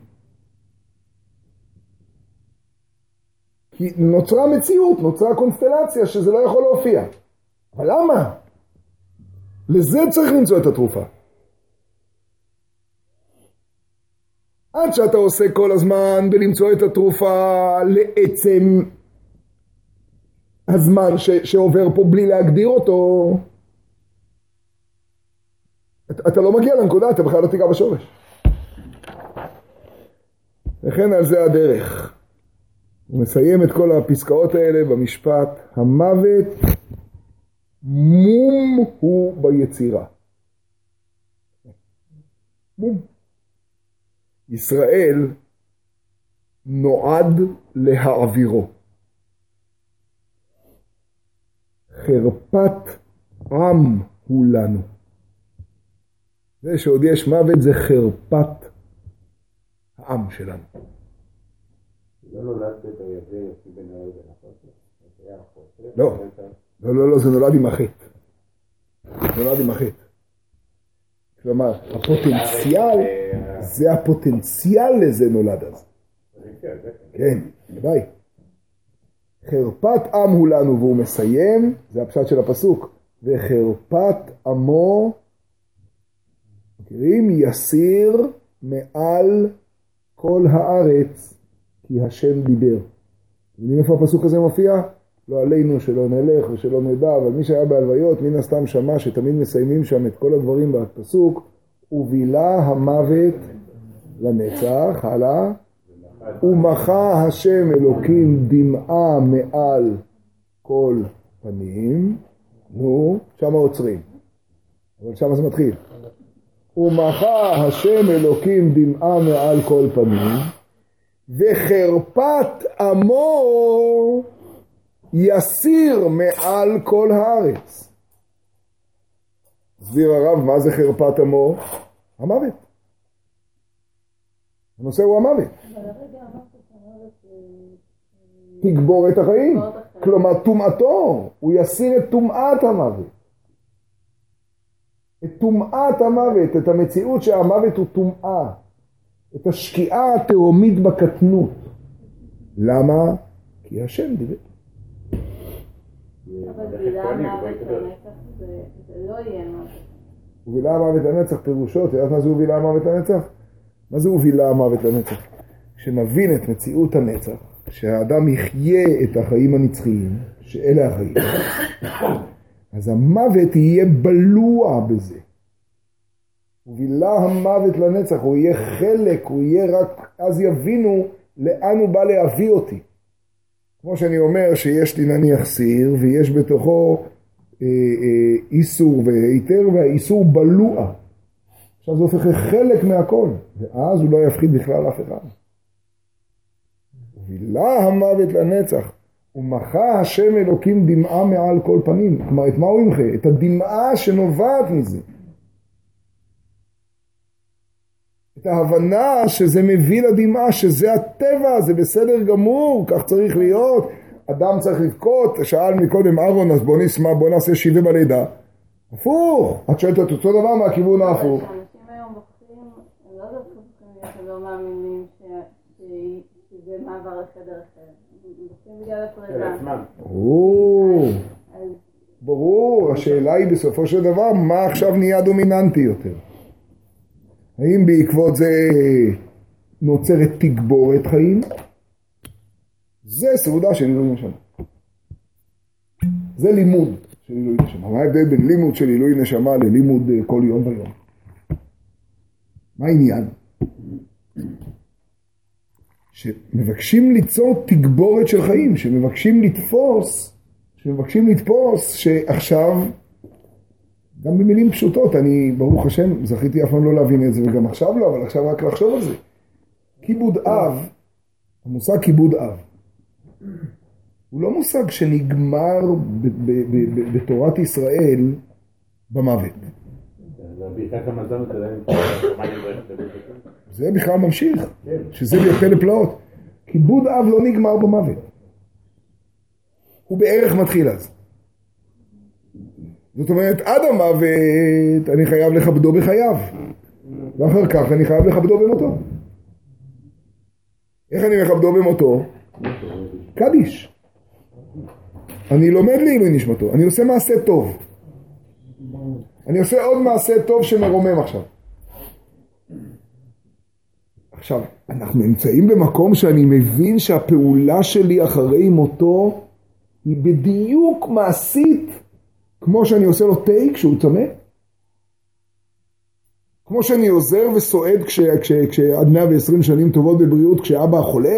כי נוצרה מציאות, נוצרה קונסטלציה שזה לא יכול להופיע. אבל למה? לזה צריך למצוא את התרופה. עד שאתה עושה כל הזמן בלמצוא את התרופה לעצם הזמן ש- שעובר פה בלי להגדיר אותו, אתה, אתה לא מגיע לנקודה, אתה בכלל לא תיגע בשורש. וכן על זה הדרך. הוא מסיים את כל הפסקאות האלה במשפט, המוות מום הוא ביצירה. מום. ישראל נועד להעבירו. חרפת עם הוא לנו. זה שעוד יש מוות זה חרפת העם שלנו. לא נולד בידי יוסי בן אהוד בנחושת? לא, לא, לא, לא, זה נולד עם החטא. נולד עם החטא. כלומר, הפוטנציאל, זה הפוטנציאל לזה נולד אז. כן, בוודאי. חרפת עם הוא לנו, והוא מסיים, זה הפשט של הפסוק, וחרפת עמו, מכירים, יסיר מעל כל הארץ, כי השם דיבר. יודעים איפה הפסוק הזה מופיע? לא עלינו שלא נלך ושלא נדע, אבל מי שהיה בהלוויות, מן הסתם שמע שתמיד מסיימים שם את כל הדברים בפסוק, ובילה המוות לנצח, הלאה, ומחה השם אלוקים דמעה מעל כל פנים, נו, שם עוצרים, אבל שם זה מתחיל. ומחה השם אלוקים דמעה מעל כל פנים, וחרפת עמו יסיר מעל כל הארץ. הסביר הרב, מה זה חרפת עמו? המוות. הנושא הוא המוות. תגבור את החיים. כלומר, תומעתו. הוא יסיר את תומעת המוות. את תומעת המוות, את המציאות שהמוות הוא תומעה. את השקיעה התהומית בקטנות. למה? כי השם דיבר. אבל בילה המוות לנצח זה לא יהיה מוות. ובילה המוות לנצח פירושו, תראה מה זה ובילה המוות לנצח? מה זה ובילה המוות לנצח? כשנבין את מציאות הנצח, כשהאדם יחיה את החיים הנצחיים, שאלה החיים, אז המוות יהיה בלוע בזה. ובילה המוות לנצח, הוא יהיה חלק, הוא יהיה רק, אז יבינו לאן הוא בא להביא אותי. כמו שאני אומר שיש לי נניח סיר, ויש בתוכו אה, אה, איסור והיתר, והאיסור בלוע. עכשיו זה הופך לחלק מהכל, ואז הוא לא יפחיד בכלל אף אחד. ובילה המוות לנצח, ומחה השם אלוקים דמעה מעל כל פנים. כלומר, את מה הוא ימחה? את הדמעה שנובעת מזה. את ההבנה שזה מביא לדמעה, שזה הטבע, זה בסדר גמור, כך צריך להיות. אדם צריך לבכות, שאל מקודם אהרון, אז בוא נשמע, בוא נעשה שיבה בלידה. הפוך, את שואלת את אותו דבר מהכיוון ההפוך. כשאנשים היום בוחרים, הם לא בוחרים, הם לא מאמינים שזה מעבר לחדר אחר. הם בוחרים בגלל הפרידה. ברור, השאלה היא בסופו של דבר, מה עכשיו נהיה דומיננטי יותר? האם בעקבות זה נוצרת תגבורת חיים? זה סעודה של עילוי נשמה. זה לימוד של עילוי נשמה. מה ההבדל בין לימוד של עילוי נשמה ללימוד כל יום ויום? מה העניין? שמבקשים ליצור תגבורת של חיים, שמבקשים לתפוס, שמבקשים לתפוס שעכשיו, גם במילים פשוטות, אני ברוך השם זכיתי אף פעם לא להבין את זה, וגם עכשיו לא, אבל עכשיו רק לחשוב על זה. כיבוד אב, המושג כיבוד אב. הוא לא מושג שנגמר ב- ב- ב- ב- בתורת ישראל במוות. זה בכלל ממשיך, שזה ביותר לפלאות. כיבוד אב לא נגמר במוות. הוא בערך מתחיל אז. זאת אומרת, עד המוות אני חייב לכבדו בחייו. ואחר כך אני חייב לכבדו במותו. איך אני מכבדו במותו? קדיש. אני לומד לעילוי נשמתו. אני עושה מעשה טוב. אני עושה עוד מעשה טוב שמרומם עכשיו. עכשיו, אנחנו נמצאים במקום שאני מבין שהפעולה שלי אחרי מותו היא בדיוק מעשית כמו שאני עושה לו טייק כשהוא צמא. כמו שאני עוזר וסועד כש, כש, כשעד מאה ועשרים שנים טובות בבריאות כשאבא חולה.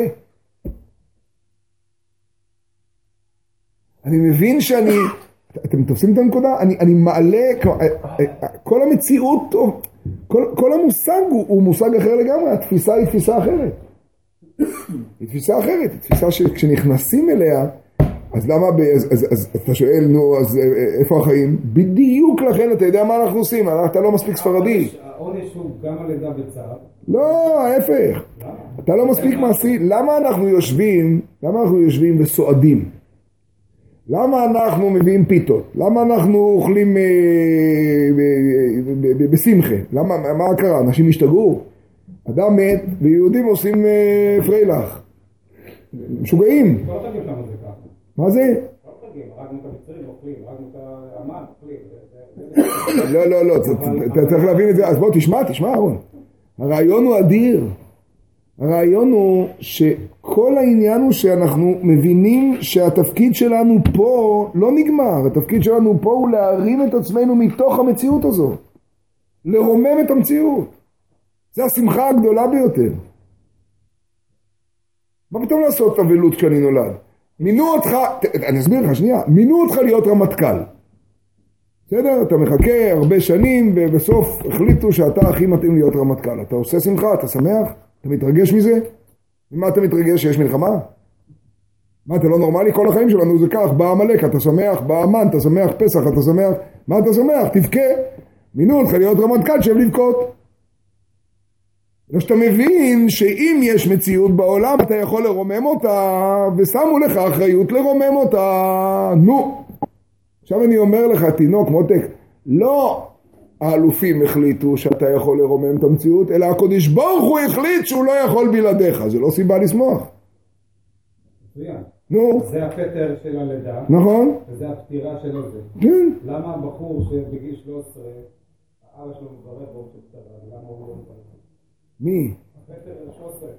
אני מבין שאני, אתם תופסים את הנקודה? אני, אני מעלה, כל המציאות, כל, כל המושג הוא, הוא מושג אחר לגמרי, התפיסה היא תפיסה אחרת. היא תפיסה אחרת, היא תפיסה שכשנכנסים אליה, אז למה, אז, אז, אז אתה שואל, נו, אז איפה החיים? בדיוק לכן, אתה יודע מה אנחנו עושים, אתה לא מספיק ספרדי. העונש הוא גם על ידה בצער. לא, ההפך. אתה לא מספיק מעשי. למה אנחנו יושבים, למה אנחנו יושבים וסועדים? למה אנחנו מביאים פיתות? למה אנחנו אוכלים בשמחה? למה, מה קרה? אנשים השתגעו? אדם מת ויהודים עושים פריילך. משוגעים. לא תגיד למה זה ככה. מה זה? לא תגיד, הרגנו את המצרים, אוכלים, הרגנו את האמן, אוכלים. לא, לא, לא, אתה צריך להבין את זה. אז בוא תשמע, תשמע אהרון. הרעיון הוא אדיר. הרעיון הוא שכל העניין הוא שאנחנו מבינים שהתפקיד שלנו פה לא נגמר. התפקיד שלנו פה הוא להרים את עצמנו מתוך המציאות הזאת. לרומם את המציאות. זה השמחה הגדולה ביותר. מה פתאום לעשות אבלות כשאני נולד? מינו אותך, אני אסביר לך שנייה, מינו אותך להיות רמטכ"ל. בסדר? אתה מחכה הרבה שנים ובסוף החליטו שאתה הכי מתאים להיות רמטכ"ל. אתה עושה שמחה, אתה שמח? אתה מתרגש מזה? ומה אתה מתרגש שיש מלחמה? מה, אתה לא נורמלי? כל החיים שלנו זה כך, בא עמלק, אתה שמח, בא המן, אתה שמח, פסח, אתה שמח, מה אתה שמח? תבכה. מינו אותך להיות רמטכ"ל, שב לבכות. שאתה מבין שאם יש מציאות בעולם, אתה יכול לרומם אותה, ושמו לך אחריות לרומם אותה. נו. עכשיו אני אומר לך, תינוק, מותק, לא האלופים החליטו שאתה יכול לרומם את המציאות, אלא הקדוש ברוך הוא החליט שהוא לא יכול בלעדיך. זה לא סיבה לשמוח. נו. זה הפטר של הלידה. נכון. וזה הפטירה של זה. כן. למה הבחור שבגיל שלוש עשרה, האבא שלו מברך ברוך שפטרה, למה הוא לא מברך? מי? הפטר שלוש עשרה.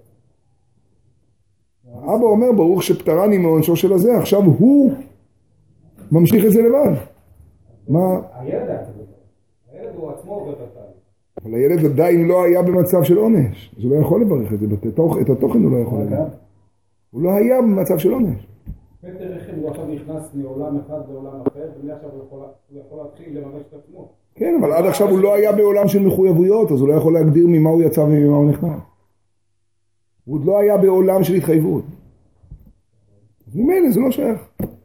האבא אומר ברוך שפטרני מעונשו של הזה, עכשיו הוא ממשיך את זה לבד. מה? הילד היה כזה. הילד הוא עצמו עובר את התהליך. אבל הילד עדיין לא היה במצב של עונש. אז הוא לא יכול לברך את זה. את התוכן הוא לא יכול לברך. הוא לא היה במצב של עונש. פטר רכב הוא עכשיו נכנס מעולם אחד לעולם אחר, ומעכשיו הוא יכול להתחיל לממש את עצמו. כן, אבל עד עכשיו הוא לא היה בעולם של מחויבויות, אז הוא לא יכול להגדיר ממה הוא יצא וממה הוא נכנס. הוא עוד לא היה בעולם של התחייבות. ממילא זה לא שייך.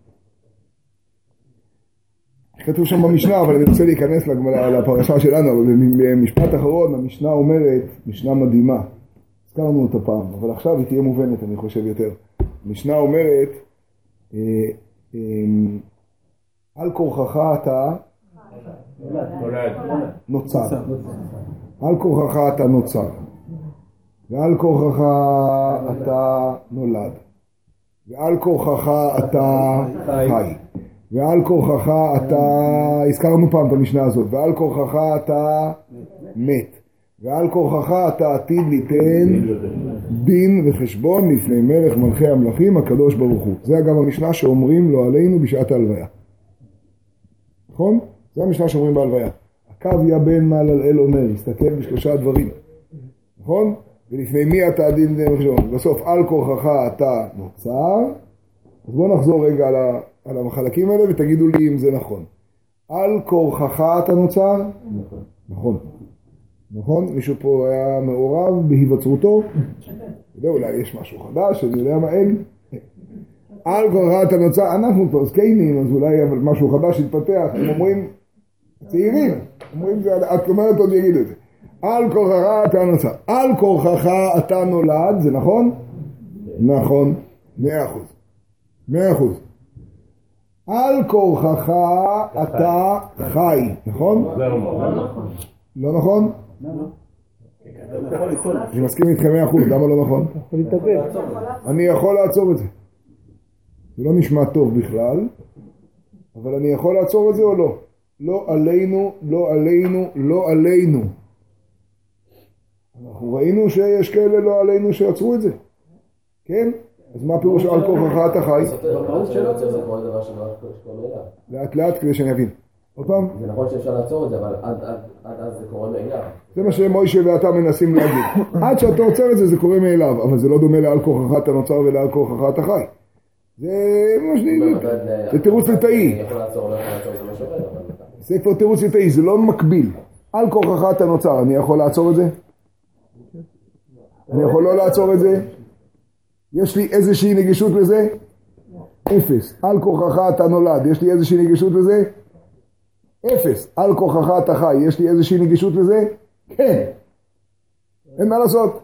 כתוב שם במשנה, אבל אני רוצה להיכנס לפרשה שלנו, אבל במשפט אחרון, המשנה אומרת, משנה מדהימה. הזכרנו אותה פעם, אבל עכשיו היא תהיה מובנת, אני חושב יותר. המשנה אומרת, על כורחך אתה נוצר. על כורחך אתה נוצר. ועל כורחך אתה נולד. ועל כורחך אתה חי. ועל כורחך אתה, הזכרנו פעם את המשנה הזאת, ועל כורחך אתה מת. ועל כורחך אתה עתיד ליתן דין וחשבון לפני מלך מלכי המלכים הקדוש ברוך הוא. זה אגב המשנה שאומרים לו עלינו בשעת ההלוויה. נכון? זה המשנה שאומרים בהלוויה. הקו יבן מעל על אל אומר, הסתכל בשלושה דברים. נכון? ולפני מי אתה עתיד דין וחשבון? בסוף על כורחך אתה נוצר. אז בואו נחזור רגע על, ה, על המחלקים האלה ותגידו לי אם זה נכון. על כורחך אתה נוצר? נכון. נכון. נכון? מישהו פה היה מעורב בהיווצרותו? יודע, אולי יש משהו חדש, אני יודע מה אין. על כורחה אתה נוצר, אנחנו פה זקנים, אז אולי משהו חדש יתפתח, הם אומרים, צעירים, אומרים זה, את אומרת עוד יגיד את זה. על כורחה אתה נוצר, על כורחך אתה נולד, זה נכון? נכון, מאה אחוז, מאה אחוז. על כורחך אתה חי, נכון? לא נכון? אני מסכים איתכם מאה אחוז, למה לא נכון? אני יכול לעצור את זה. זה לא נשמע טוב בכלל, אבל אני יכול לעצור את זה או לא? לא עלינו, לא עלינו, לא עלינו. אנחנו ראינו שיש כאלה לא עלינו שיצרו את זה. כן? אז מה פירוש על כורחך אתה חי? לאט לאט כדי שאני אבין. עוד פעם? זה נכון שאפשר לעצור את זה, אבל עד אז זה קורה מאליו. זה מה שמוישה ואתה מנסים להגיד. עד שאתה עוצר את זה, זה קורה מאליו, אבל זה לא דומה לעל כורחך אתה נוצר ולעל כורחך אתה חי. זה זה תירוץ ליטאי. אני יכול לעצור, לא יכול לעצור, זה מה שאומר. זה כבר תירוץ ליטאי, זה לא מקביל. על כורחך אתה נוצר, אני יכול לעצור את זה? אני יכול לא לעצור את זה? יש לי איזושהי נגישות לזה? אפס. על כורחך אתה נולד, יש לי איזושהי נגישות לזה? אפס. על כורחך אתה חי, יש לי איזושהי נגישות לזה? כן. אין מה לעשות.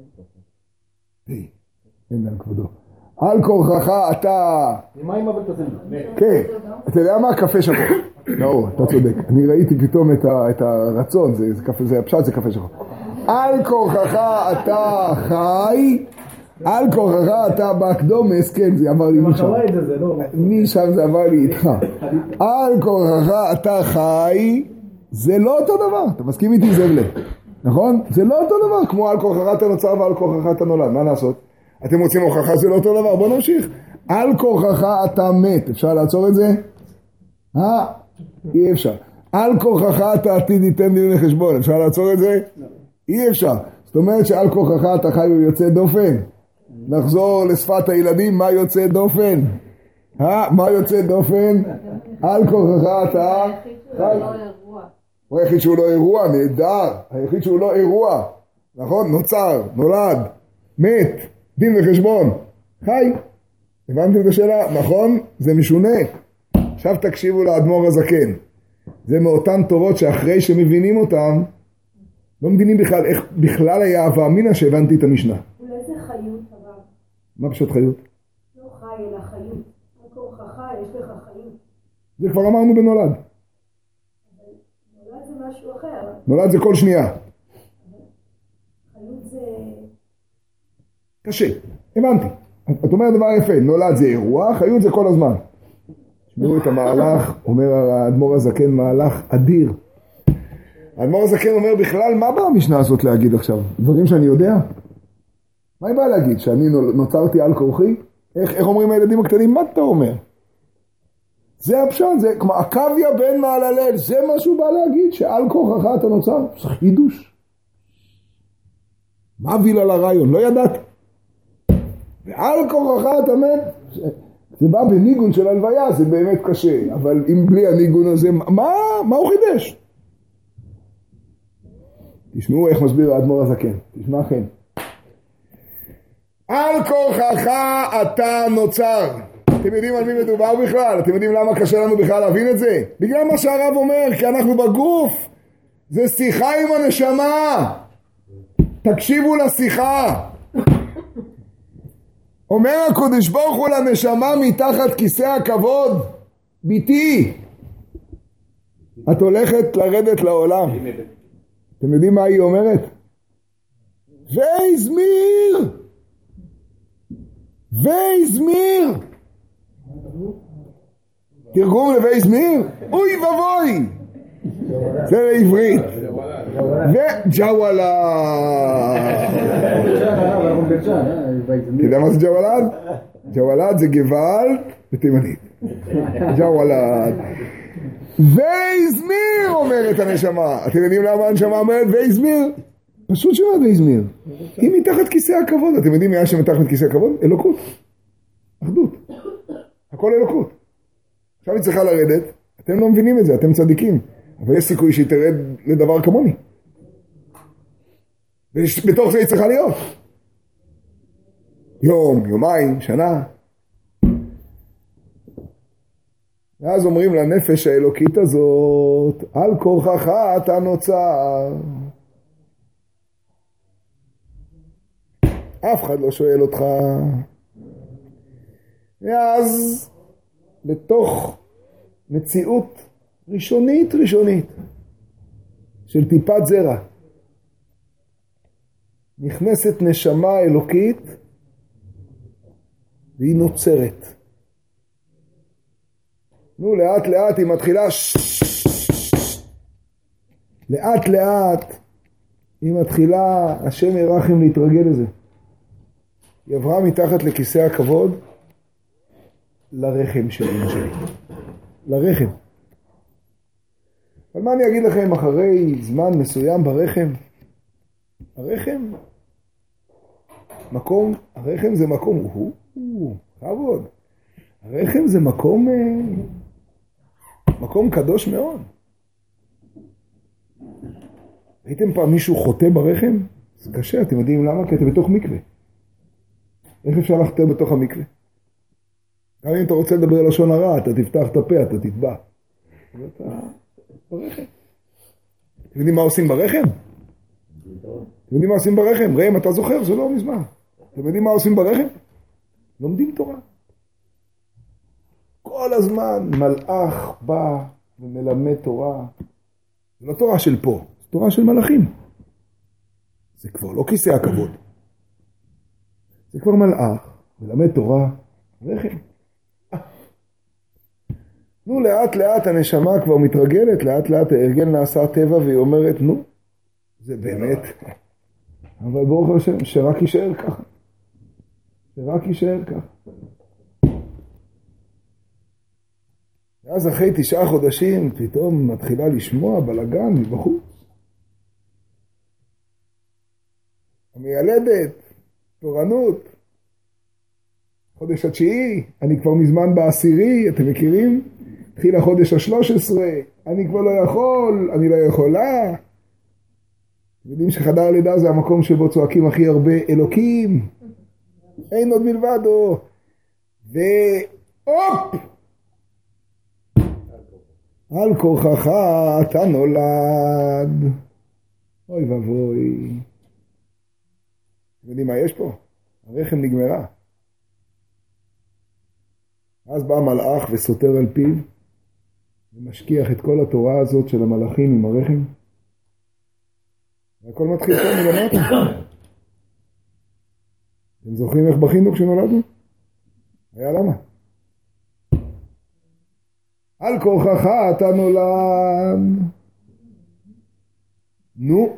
אין להם כבודו. על כורחך אתה... מה עם אבל תוזן? כן. אתה יודע מה? קפה שחור. לא, אתה צודק. אני ראיתי פתאום את הרצון, זה הפשט, זה קפה שחור. על כורחך אתה חי, על כורחך אתה באקדומס, כן, זה עבר לי משם. משם זה עבר לי איתך. על כורחך אתה חי, זה לא אותו דבר. אתה מסכים איתי זבלה? נכון? זה לא אותו דבר, כמו על כורחך אתה נוצר ועל כורחך אתה נולד. מה לעשות? אתם רוצים הוכחה, זה לא אותו דבר. בוא נמשיך. על כורחך אתה מת. אפשר לעצור את זה? אה? אי אפשר. על כורחך אתה עתיד ייתן דין לחשבון. אפשר לעצור את זה? אי אפשר. זאת אומרת שעל כורחך אתה חי ויוצא דופן. נחזור לשפת הילדים, מה יוצא דופן? אה? מה יוצא דופן? על כורחך אתה חי. הוא היחיד שהוא לא אירוע, נהדר. היחיד שהוא לא אירוע. נכון? נוצר, נולד, מת, דין וחשבון. חי. הבנתם את השאלה? נכון? זה משונה. עכשיו תקשיבו לאדמו"ר הזקן. זה מאותן תורות שאחרי שמבינים אותם, לא מבינים בכלל איך בכלל היה הווה אמינא שהבנתי את המשנה. אולי זה חיות אבל. מה פשוט חיות? לא חי אלא חיות. על כורחך יש לך חיות. זה כבר אמרנו בנולד. נולד זה משהו אחר. נולד זה כל שנייה. חיות זה... קשה. הבנתי. את אומרת דבר יפה. נולד זה אירוע, חיות זה כל הזמן. תשמעו את המהלך, אומר האדמו"ר הזקן, מהלך אדיר. האדמו"ר הזקן אומר בכלל, מה באה המשנה הזאת להגיד עכשיו? דברים שאני יודע? מה היא באה להגיד? שאני נוצרתי על כורחי? איך, איך אומרים הילדים הקטנים? מה אתה אומר? זה הפשט, זה כמו עקביה בן מעללל, זה מה שהוא בא להגיד, שעל כורחך אתה נוצר. זה חידוש. מה הוביל על הרעיון? לא ידעתי. ועל כורחך אתה מת, זה בא בניגון של הלוויה, זה באמת קשה, אבל אם בלי הניגון הזה, מה, מה הוא חידש? תשמעו איך מסביר האדמו"ר הזקן, תשמע כן. על כורחך אתה נוצר. אתם יודעים על מי מדובר בכלל? אתם יודעים למה קשה לנו בכלל להבין את זה? בגלל מה שהרב אומר, כי אנחנו בגוף. זה שיחה עם הנשמה. תקשיבו לשיחה. אומר הקדוש ברוך הוא לנשמה מתחת כיסא הכבוד, ביתי, את הולכת לרדת לעולם. אתם יודעים מה היא אומרת? ואיזמיר! ואיזמיר! תרגום לוואיזמיר? אוי ובוי! זה לעברית. וג'וואלה. אתה יודע מה זה ג'וואלד? ג'וואלד זה גוואלד בתימנית. ג'וואלד. ואיזמיר אומרת הנשמה. אתם יודעים למה הנשמה אומרת ואיזמיר? פשוט שאומרת ואיזמיר. היא מתחת כיסא הכבוד. אתם יודעים מה שמתחת כיסא הכבוד? אלוקות. אחדות. הכל אלוקות. עכשיו היא צריכה לרדת. אתם לא מבינים את זה, אתם צדיקים. אבל יש סיכוי שהיא תרד לדבר כמוני. ובתוך זה היא צריכה להיות. יום, יומיים, שנה. ואז אומרים לנפש האלוקית הזאת, על כורחך אתה נוצר. אף אחד לא שואל אותך. ואז בתוך מציאות ראשונית ראשונית של טיפת זרע נכנסת נשמה אלוקית והיא נוצרת. נו, לאט לאט היא מתחילה, לאט לאט היא מתחילה, השם ירחם להתרגל לזה. היא עברה מתחת לכיסא הכבוד לרחם של אמא שלי. לרחם. אבל מה אני אגיד לכם, אחרי זמן מסוים ברחם, הרחם, מקום, הרחם זה מקום, הוא, הוא, כבוד. הרחם זה מקום, מקום קדוש מאוד. ראיתם פעם מישהו חוטא ברחם? זה קשה, אתם יודעים למה? כי אתם בתוך מקווה. איך אפשר לחטא בתוך המקווה? גם אם אתה רוצה לדבר לשון הרע, אתה תפתח את הפה, אתה תטבע. אתה ברחם. אתם יודעים מה עושים ברחם? אתם יודעים מה עושים ברחם? ראם, אתה זוכר? זה לא מזמן. אתם יודעים מה עושים ברחם? לומדים תורה. כל הזמן מלאך בא ומלמד תורה. זה לא תורה של פה, זה תורה של מלאכים. זה כבר לא כיסא הכבוד. זה כבר מלאך, מלמד תורה, רחם. נו, לאט לאט הנשמה כבר מתרגלת, לאט לאט ההרגל נעשה טבע והיא אומרת, נו, זה באמת. אבל ברוך השם, שרק יישאר ככה. שרק יישאר ככה. ואז אחרי תשעה חודשים פתאום מתחילה לשמוע בלגן מבחוץ. המיילדת, תורנות, חודש התשיעי, אני כבר מזמן בעשירי, אתם מכירים? התחיל החודש השלוש עשרה, אני כבר לא יכול, אני לא יכולה. יודעים שחדר לידה זה המקום שבו צועקים הכי הרבה אלוקים, אין עוד מלבדו, והופ! על כורחך אתה נולד. אוי ובוי. אתם יודעים מה יש פה? הרחם נגמרה. אז בא מלאך וסותר על פיו, ומשכיח את כל התורה הזאת של המלאכים עם הרחם. והכל מתחיל פה מלמטה. אתם זוכרים איך בכינו כשנולדנו? היה למה? על כורחך אתה נולד. נו.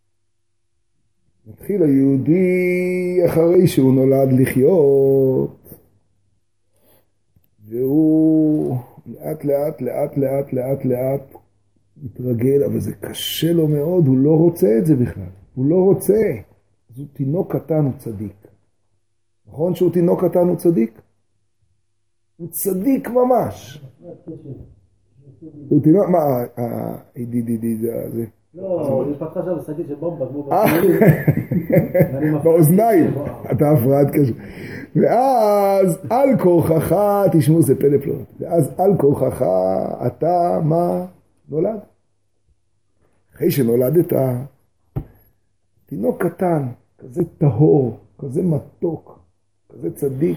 מתחיל היהודי אחרי שהוא נולד לחיות. והוא לאט לאט לאט לאט לאט לאט מתרגל, אבל זה קשה לו מאוד, הוא לא רוצה את זה בכלל. הוא לא רוצה. אז הוא תינוק קטן, הוא צדיק. נכון שהוא תינוק קטן, הוא צדיק? הוא צדיק ממש. הוא תינוק, מה, ה-די-די-די זה? לא, היא פתחה שם שקית של בומבה, כמו באוזניים, אתה הפרעת קשה. ואז על כורחך, תשמעו זה פלא פלאות, ואז על כורחך אתה מה נולד? אחרי שנולדת, תינוק קטן, כזה טהור, כזה מתוק, כזה צדיק.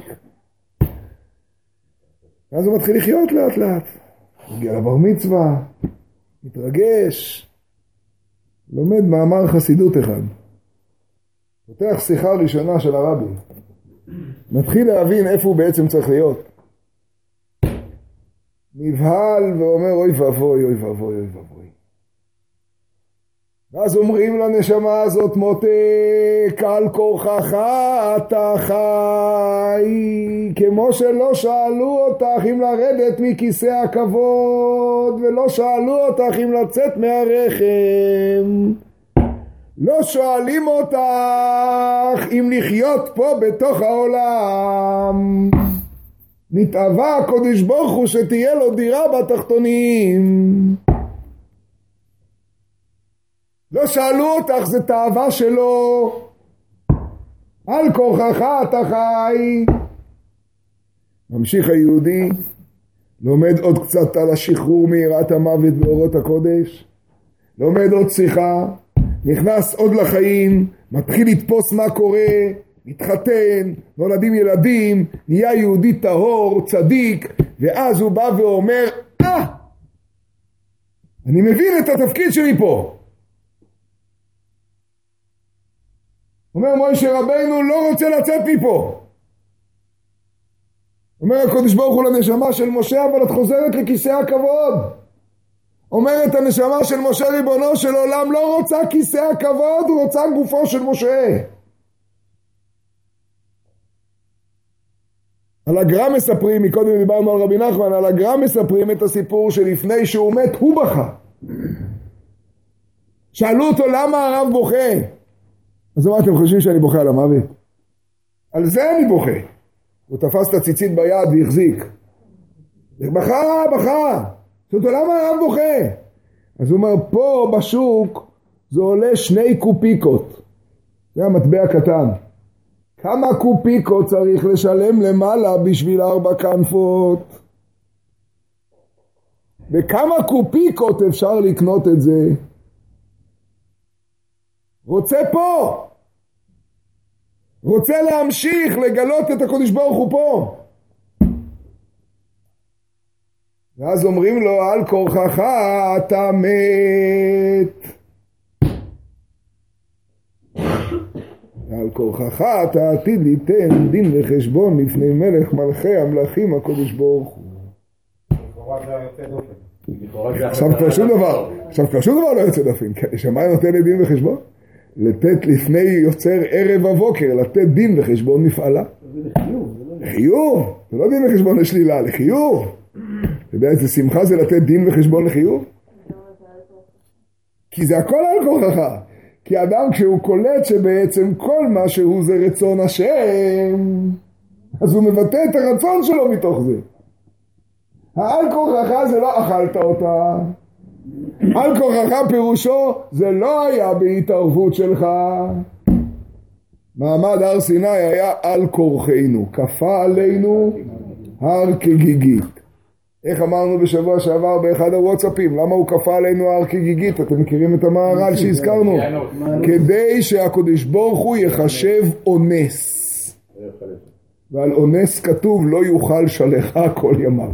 ואז הוא מתחיל לחיות לאט לאט. מגיע לבר מצווה, מתרגש, לומד מאמר חסידות אחד. פותח שיחה ראשונה של הרבי. מתחיל להבין איפה הוא בעצם צריך להיות. נבהל ואומר אוי ואבוי, אוי ואבוי, אוי ואבוי. ואז אומרים לנשמה הזאת מותק, על כורחך אתה חי, כמו שלא שאלו אותך אם לרדת מכיסא הכבוד, ולא שאלו אותך אם לצאת מהרחם. לא שואלים אותך אם לחיות פה בתוך העולם. נתאווה הקדוש ברוך הוא שתהיה לו דירה בתחתונים. לא שאלו אותך, זה תאווה שלו. על כורחך אתה חי. ממשיך היהודי, לומד עוד קצת על השחרור מיראת המוות באורות הקודש, לומד עוד שיחה, נכנס עוד לחיים, מתחיל לתפוס מה קורה, מתחתן, נולדים ילדים, נהיה יהודי טהור, צדיק, ואז הוא בא ואומר, אה, אני מבין את התפקיד שלי פה. אומר מוישה רבינו, לא רוצה לצאת מפה. אומר הקדוש ברוך הוא לנשמה של משה, אבל את חוזרת לכיסא הכבוד. אומרת הנשמה של משה, ריבונו של עולם, לא רוצה כיסא הכבוד, הוא רוצה גופו של משה. על הגר"א מספרים, מקודם דיברנו על רבי נחמן, על הגר"א מספרים את הסיפור שלפני שהוא מת, הוא בכה. שאלו אותו למה הרב בוכה? אז אמר, אתם חושבים שאני בוכה על המוות? על זה אני בוכה. הוא תפס את הציצית ביד והחזיק. בכה, בכה. שאלו אותו למה הרב בוכה? אז הוא אומר, פה בשוק זה עולה שני קופיקות. זה המטבע קטן. כמה קופיקות צריך לשלם למעלה בשביל ארבע כנפות? וכמה קופיקות אפשר לקנות את זה? רוצה פה. רוצה להמשיך לגלות את הקדוש ברוך הוא פה. ואז אומרים לו, על כורחך אתה מת. על כורחך אתה עתיד ליתן דין וחשבון לפני מלך מלכי המלכים הקדוש ברוך הוא. עכשיו כבר שום דבר, עכשיו כבר שום דבר לא יוצא דופן. שמה נותן לדין וחשבון? לתת לפני יוצר ערב הבוקר, לתת דין וחשבון מפעלה. לחיוב, זה לא דין וחשבון לשלילה, לחיוב. אתה יודע איזה שמחה זה לתת דין וחשבון לחיוב? כי זה הכל על כורחך. כי האדם כשהוא קולט שבעצם כל מה שהוא זה רצון השם, אז הוא מבטא את הרצון שלו מתוך זה. העל כורחך זה לא אכלת אותה. על כורחך פירושו זה לא היה בהתערבות שלך. מעמד הר סיני היה על כורחנו, כפה עלינו הר כגיגית. איך אמרנו בשבוע שעבר באחד הוואטסאפים, למה הוא כפה עלינו הר כגיגית? אתם מכירים את המהר"ל שהזכרנו? כדי שהקדוש ברוך הוא יחשב אונס. ועל אונס כתוב לא יוכל שלחה כל ימיו.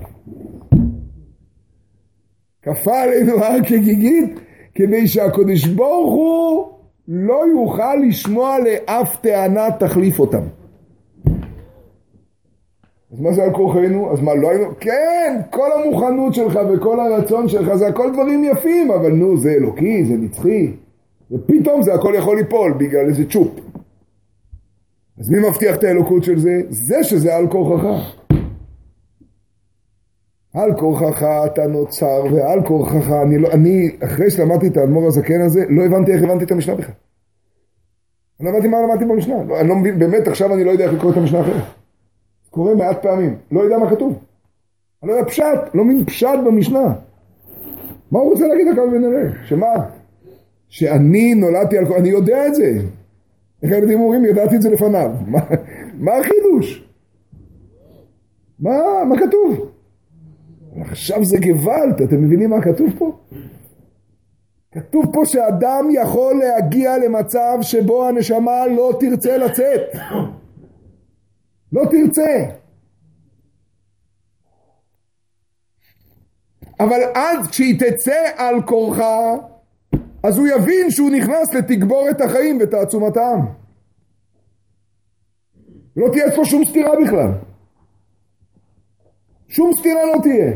כפה עלינו הר כגיגית כדי שהקדוש ברוך הוא לא יוכל לשמוע לאף טענה תחליף אותם. אז מה זה על כורחנו? אז מה לא היינו? כן, כל המוכנות שלך וכל הרצון שלך זה הכל דברים יפים, אבל נו זה אלוקי, זה נצחי, ופתאום זה הכל יכול ליפול בגלל איזה צ'ופ. אז מי מבטיח את האלוקות של זה? זה שזה על כורחך. על כורחך אתה נוצר, ועל כורחך, אני, לא, אני אחרי שלמדתי את האדמו"ר הזקן הזה, לא הבנתי איך הבנתי את המשנה בכלל. אני לא הבנתי מה למדתי במשנה. לא, אני לא מבין, באמת עכשיו אני לא יודע איך לקרוא את המשנה אחרת. קורא מעט פעמים, לא יודע מה כתוב. אני לא יודע פשט, לא מין פשט במשנה. מה הוא רוצה להגיד הקו בן אלה? שמה? שאני נולדתי על... אני יודע את זה. איך הילדים אומרים, ידעתי את זה לפניו. מה, מה החידוש? מה, מה כתוב? עכשיו זה גוואלת, אתם מבינים מה כתוב פה? כתוב פה שאדם יכול להגיע למצב שבו הנשמה לא תרצה לצאת. לא תרצה. אבל אז כשהיא תצא על כורחה, אז הוא יבין שהוא נכנס לתגבור את החיים ותעצומתם. לא תהיה פה שום סתירה בכלל. שום סתירה לא תהיה.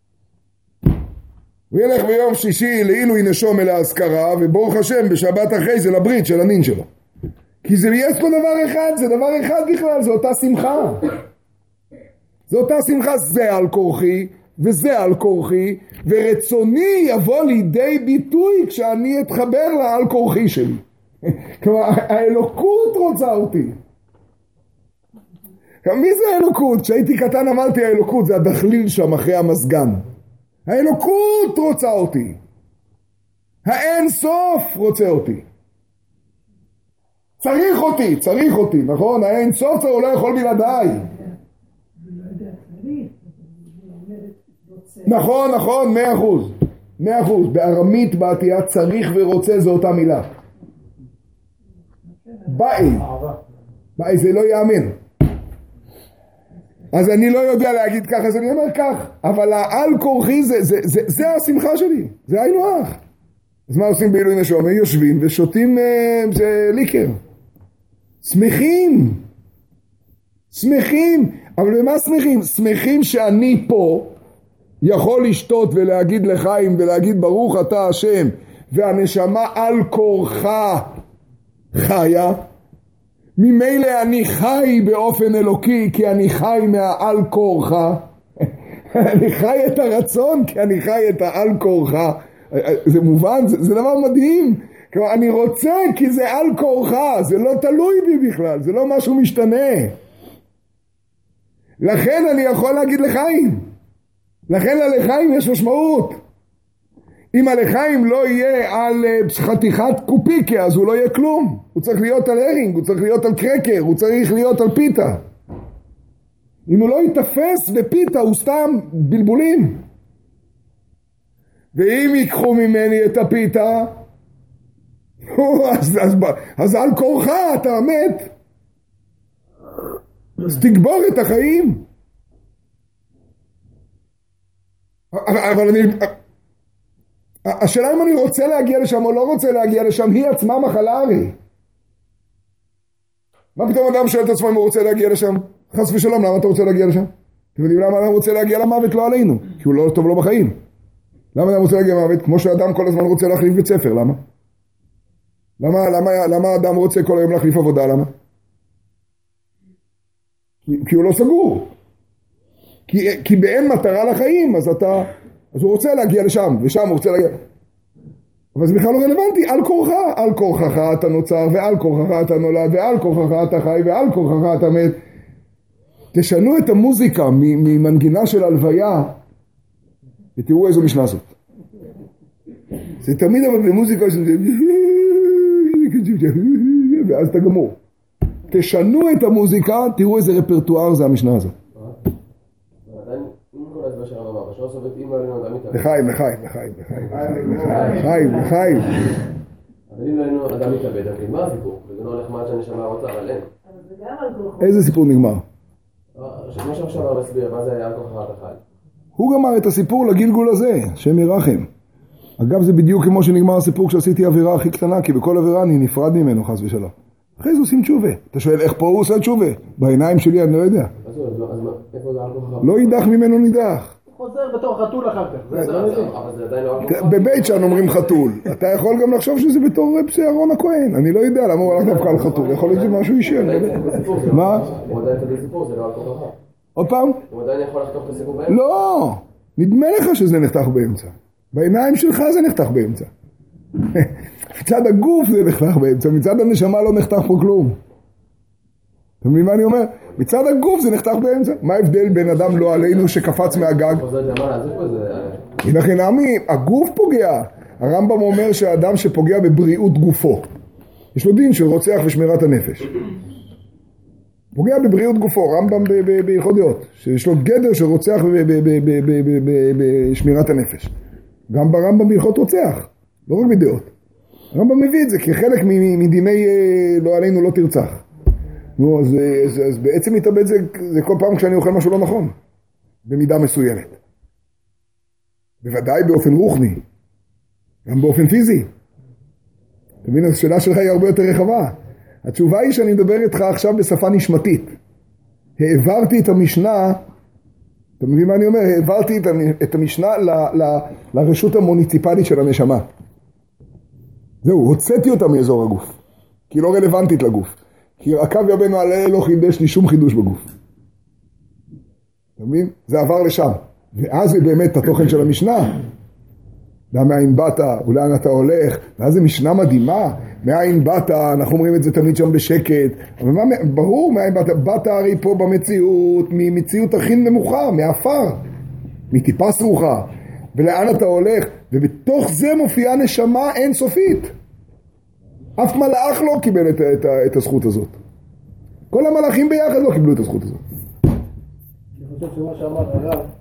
הוא ילך ביום שישי לעילוי נשום אל האזכרה, וברוך השם בשבת אחרי זה לברית של הנין שלו. כי זה יש פה דבר אחד, זה דבר אחד בכלל, זה אותה שמחה. זה אותה שמחה, זה על כורחי, וזה על כורחי, ורצוני יבוא לידי ביטוי כשאני אתחבר לעל כורחי שלי. כלומר, האלוקות רוצה אותי. מי זה האלוקות? כשהייתי קטן אמרתי האלוקות, זה הדחליל שם אחרי המסגן. האלוקות רוצה אותי. האין סוף רוצה אותי. צריך אותי, צריך אותי, נכון? האין סוף הוא לא יכול בלעדיי. נכון, נכון, מאה אחוז. מאה אחוז. בארמית בעתייה צריך ורוצה זו אותה מילה. באי. באי זה לא יאמן. אז אני לא יודע להגיד ככה, אז אני אומר כך. אבל העל כורחי זה, זה, זה, זה השמחה שלי. זה היינו אח. אז מה עושים בעילוי נשום? הם יושבים ושותים זה ליקר. שמחים. שמחים. אבל במה שמחים? שמחים שאני פה יכול לשתות ולהגיד לחיים ולהגיד ברוך אתה השם, והנשמה על כורחה חיה. ממילא אני חי באופן אלוקי כי אני חי מהעל כורחה. אני חי את הרצון כי אני חי את העל כורחה. זה מובן, זה, זה דבר מדהים. כלומר, אני רוצה כי זה על כורחה, זה לא תלוי בי בכלל, זה לא משהו משתנה. לכן אני יכול להגיד לחיים. לכן ללחיים יש משמעות. אם הלחיים לא יהיה על חתיכת קופיקה, אז הוא לא יהיה כלום. הוא צריך להיות על הרינג, הוא צריך להיות על קרקר, הוא צריך להיות על פיתה. אם הוא לא יתפס בפיתה, הוא סתם בלבולים. ואם ייקחו ממני את הפיתה, אז, אז, אז על כורחה אתה מת. אז תגבור את החיים. אבל אני... השאלה אם אני רוצה להגיע לשם או לא רוצה להגיע לשם, היא עצמה מחלה הרי. מה פתאום אדם שואל את עצמו אם הוא רוצה להגיע לשם? חס ושלום, למה אתה רוצה להגיע לשם? אתם יודעים למה אדם רוצה להגיע למוות? לא עלינו, כי הוא לא טוב לו בחיים. למה אדם רוצה להגיע למוות? כמו שאדם כל הזמן רוצה להחליף בית ספר, למה? למה, למה, למה אדם רוצה כל היום להחליף עבודה, למה? כי, כי הוא לא סגור. כי, כי באין מטרה לחיים, אז אתה... אז הוא רוצה להגיע לשם, ושם הוא רוצה להגיע. אבל זה בכלל לא רלוונטי, על כורחה, על כורחך אתה נוצר, ועל כורחך אתה נולד, ועל כורחך אתה חי, ועל כורחך אתה מת. תשנו את המוזיקה ממנגינה של הלוויה, ותראו איזו משנה זאת. זה תמיד אבל במוזיקה של זה, ואז אתה גמור. תשנו את המוזיקה, תראו איזה רפרטואר זה המשנה הזאת. לחיים, לחיים, לחיים, לחיים, לחיים. אבל אם לא היינו אדם מתאבד, אז נגמר הסיפור, וזה לא הולך מעט שהנשמה רוצה, אבל אין. איזה סיפור נגמר? כמו שעכשיו הרב הסביר, מה זה היה על כורחך אתה חי? הוא גמר את הסיפור לגלגול הזה, שם ירחם. אגב, זה בדיוק כמו שנגמר הסיפור כשעשיתי עבירה הכי קטנה, כי בכל עבירה אני נפרד ממנו, חס ושלום. אחרי זה עושים תשובה. אתה שואל איך פה הוא עושה תשובה? בעיניים שלי אני לא יודע. אז מה, איפה זה על כורחך? לא יידח ממנו נידח. חוזר בתור חתול אחר כך. אבל זה עדיין לא על כורחך. בבית שאנו אומרים חתול. אתה יכול גם לחשוב שזה בתור אהרון הכהן. אני לא יודע למה הוא הלך דווקא על חתול. יכול להיות שזה משהו אישי. מה? הוא עדיין כזה סיפור, זה לא על כורחך. עוד פעם? הוא עדיין יכול לחתוך את הסיפור באמצע? לא. נדמה לך שזה נחתך באמצע. בעיניים שלך זה נחתך באמצע. מצד הגוף זה נחתך באמצע. מצד הנשמה לא נחתך פה כלום. אתה מבין מה אני אומר? מצד הגוף זה נחתך באמצע. מה ההבדל בין אדם לא עלינו שקפץ מהגג? לכן עמי, הגוף פוגע. הרמב"ם אומר שהאדם שפוגע בבריאות גופו, יש לו דין של רוצח ושמירת הנפש. פוגע בבריאות גופו, רמב"ם בהלכות דעות, שיש לו גדר של רוצח בשמירת הנפש. גם ברמב"ם בהלכות רוצח, לא רק בדעות. הרמב"ם מביא את זה כחלק מדיני לא עלינו לא תרצח. נו, אז, אז, אז בעצם מתאבד זה, זה כל פעם כשאני אוכל משהו לא נכון, במידה מסוימת. בוודאי באופן רוחני, גם באופן פיזי. אתה מבין, השאלה שלך היא הרבה יותר רחבה. התשובה היא שאני מדבר איתך עכשיו בשפה נשמתית. העברתי את המשנה, אתה מבין מה אני אומר? העברתי את המשנה ל, ל, לרשות המוניציפלית של הנשמה. זהו, הוצאתי אותה מאזור הגוף, כי היא לא רלוונטית לגוף. כי הקו יבנו עליה לא חידש לי שום חידוש בגוף. אתה מבין? זה עבר לשם. ואז זה באמת התוכן של המשנה. מאין באת, ולאן אתה הולך, ואז זה משנה מדהימה. מאין באת, אנחנו אומרים את זה תמיד שם בשקט. אבל מה, ברור, מאין באת, באת הרי פה במציאות, ממציאות הכי נמוכה, מאפר, מטיפה סרוחה. ולאן אתה הולך, ובתוך זה מופיעה נשמה אינסופית. אף מלאך לא קיבל את, את, את הזכות הזאת. כל המלאכים ביחד לא קיבלו את הזכות הזאת. אני חושב שמה שאמר הרב,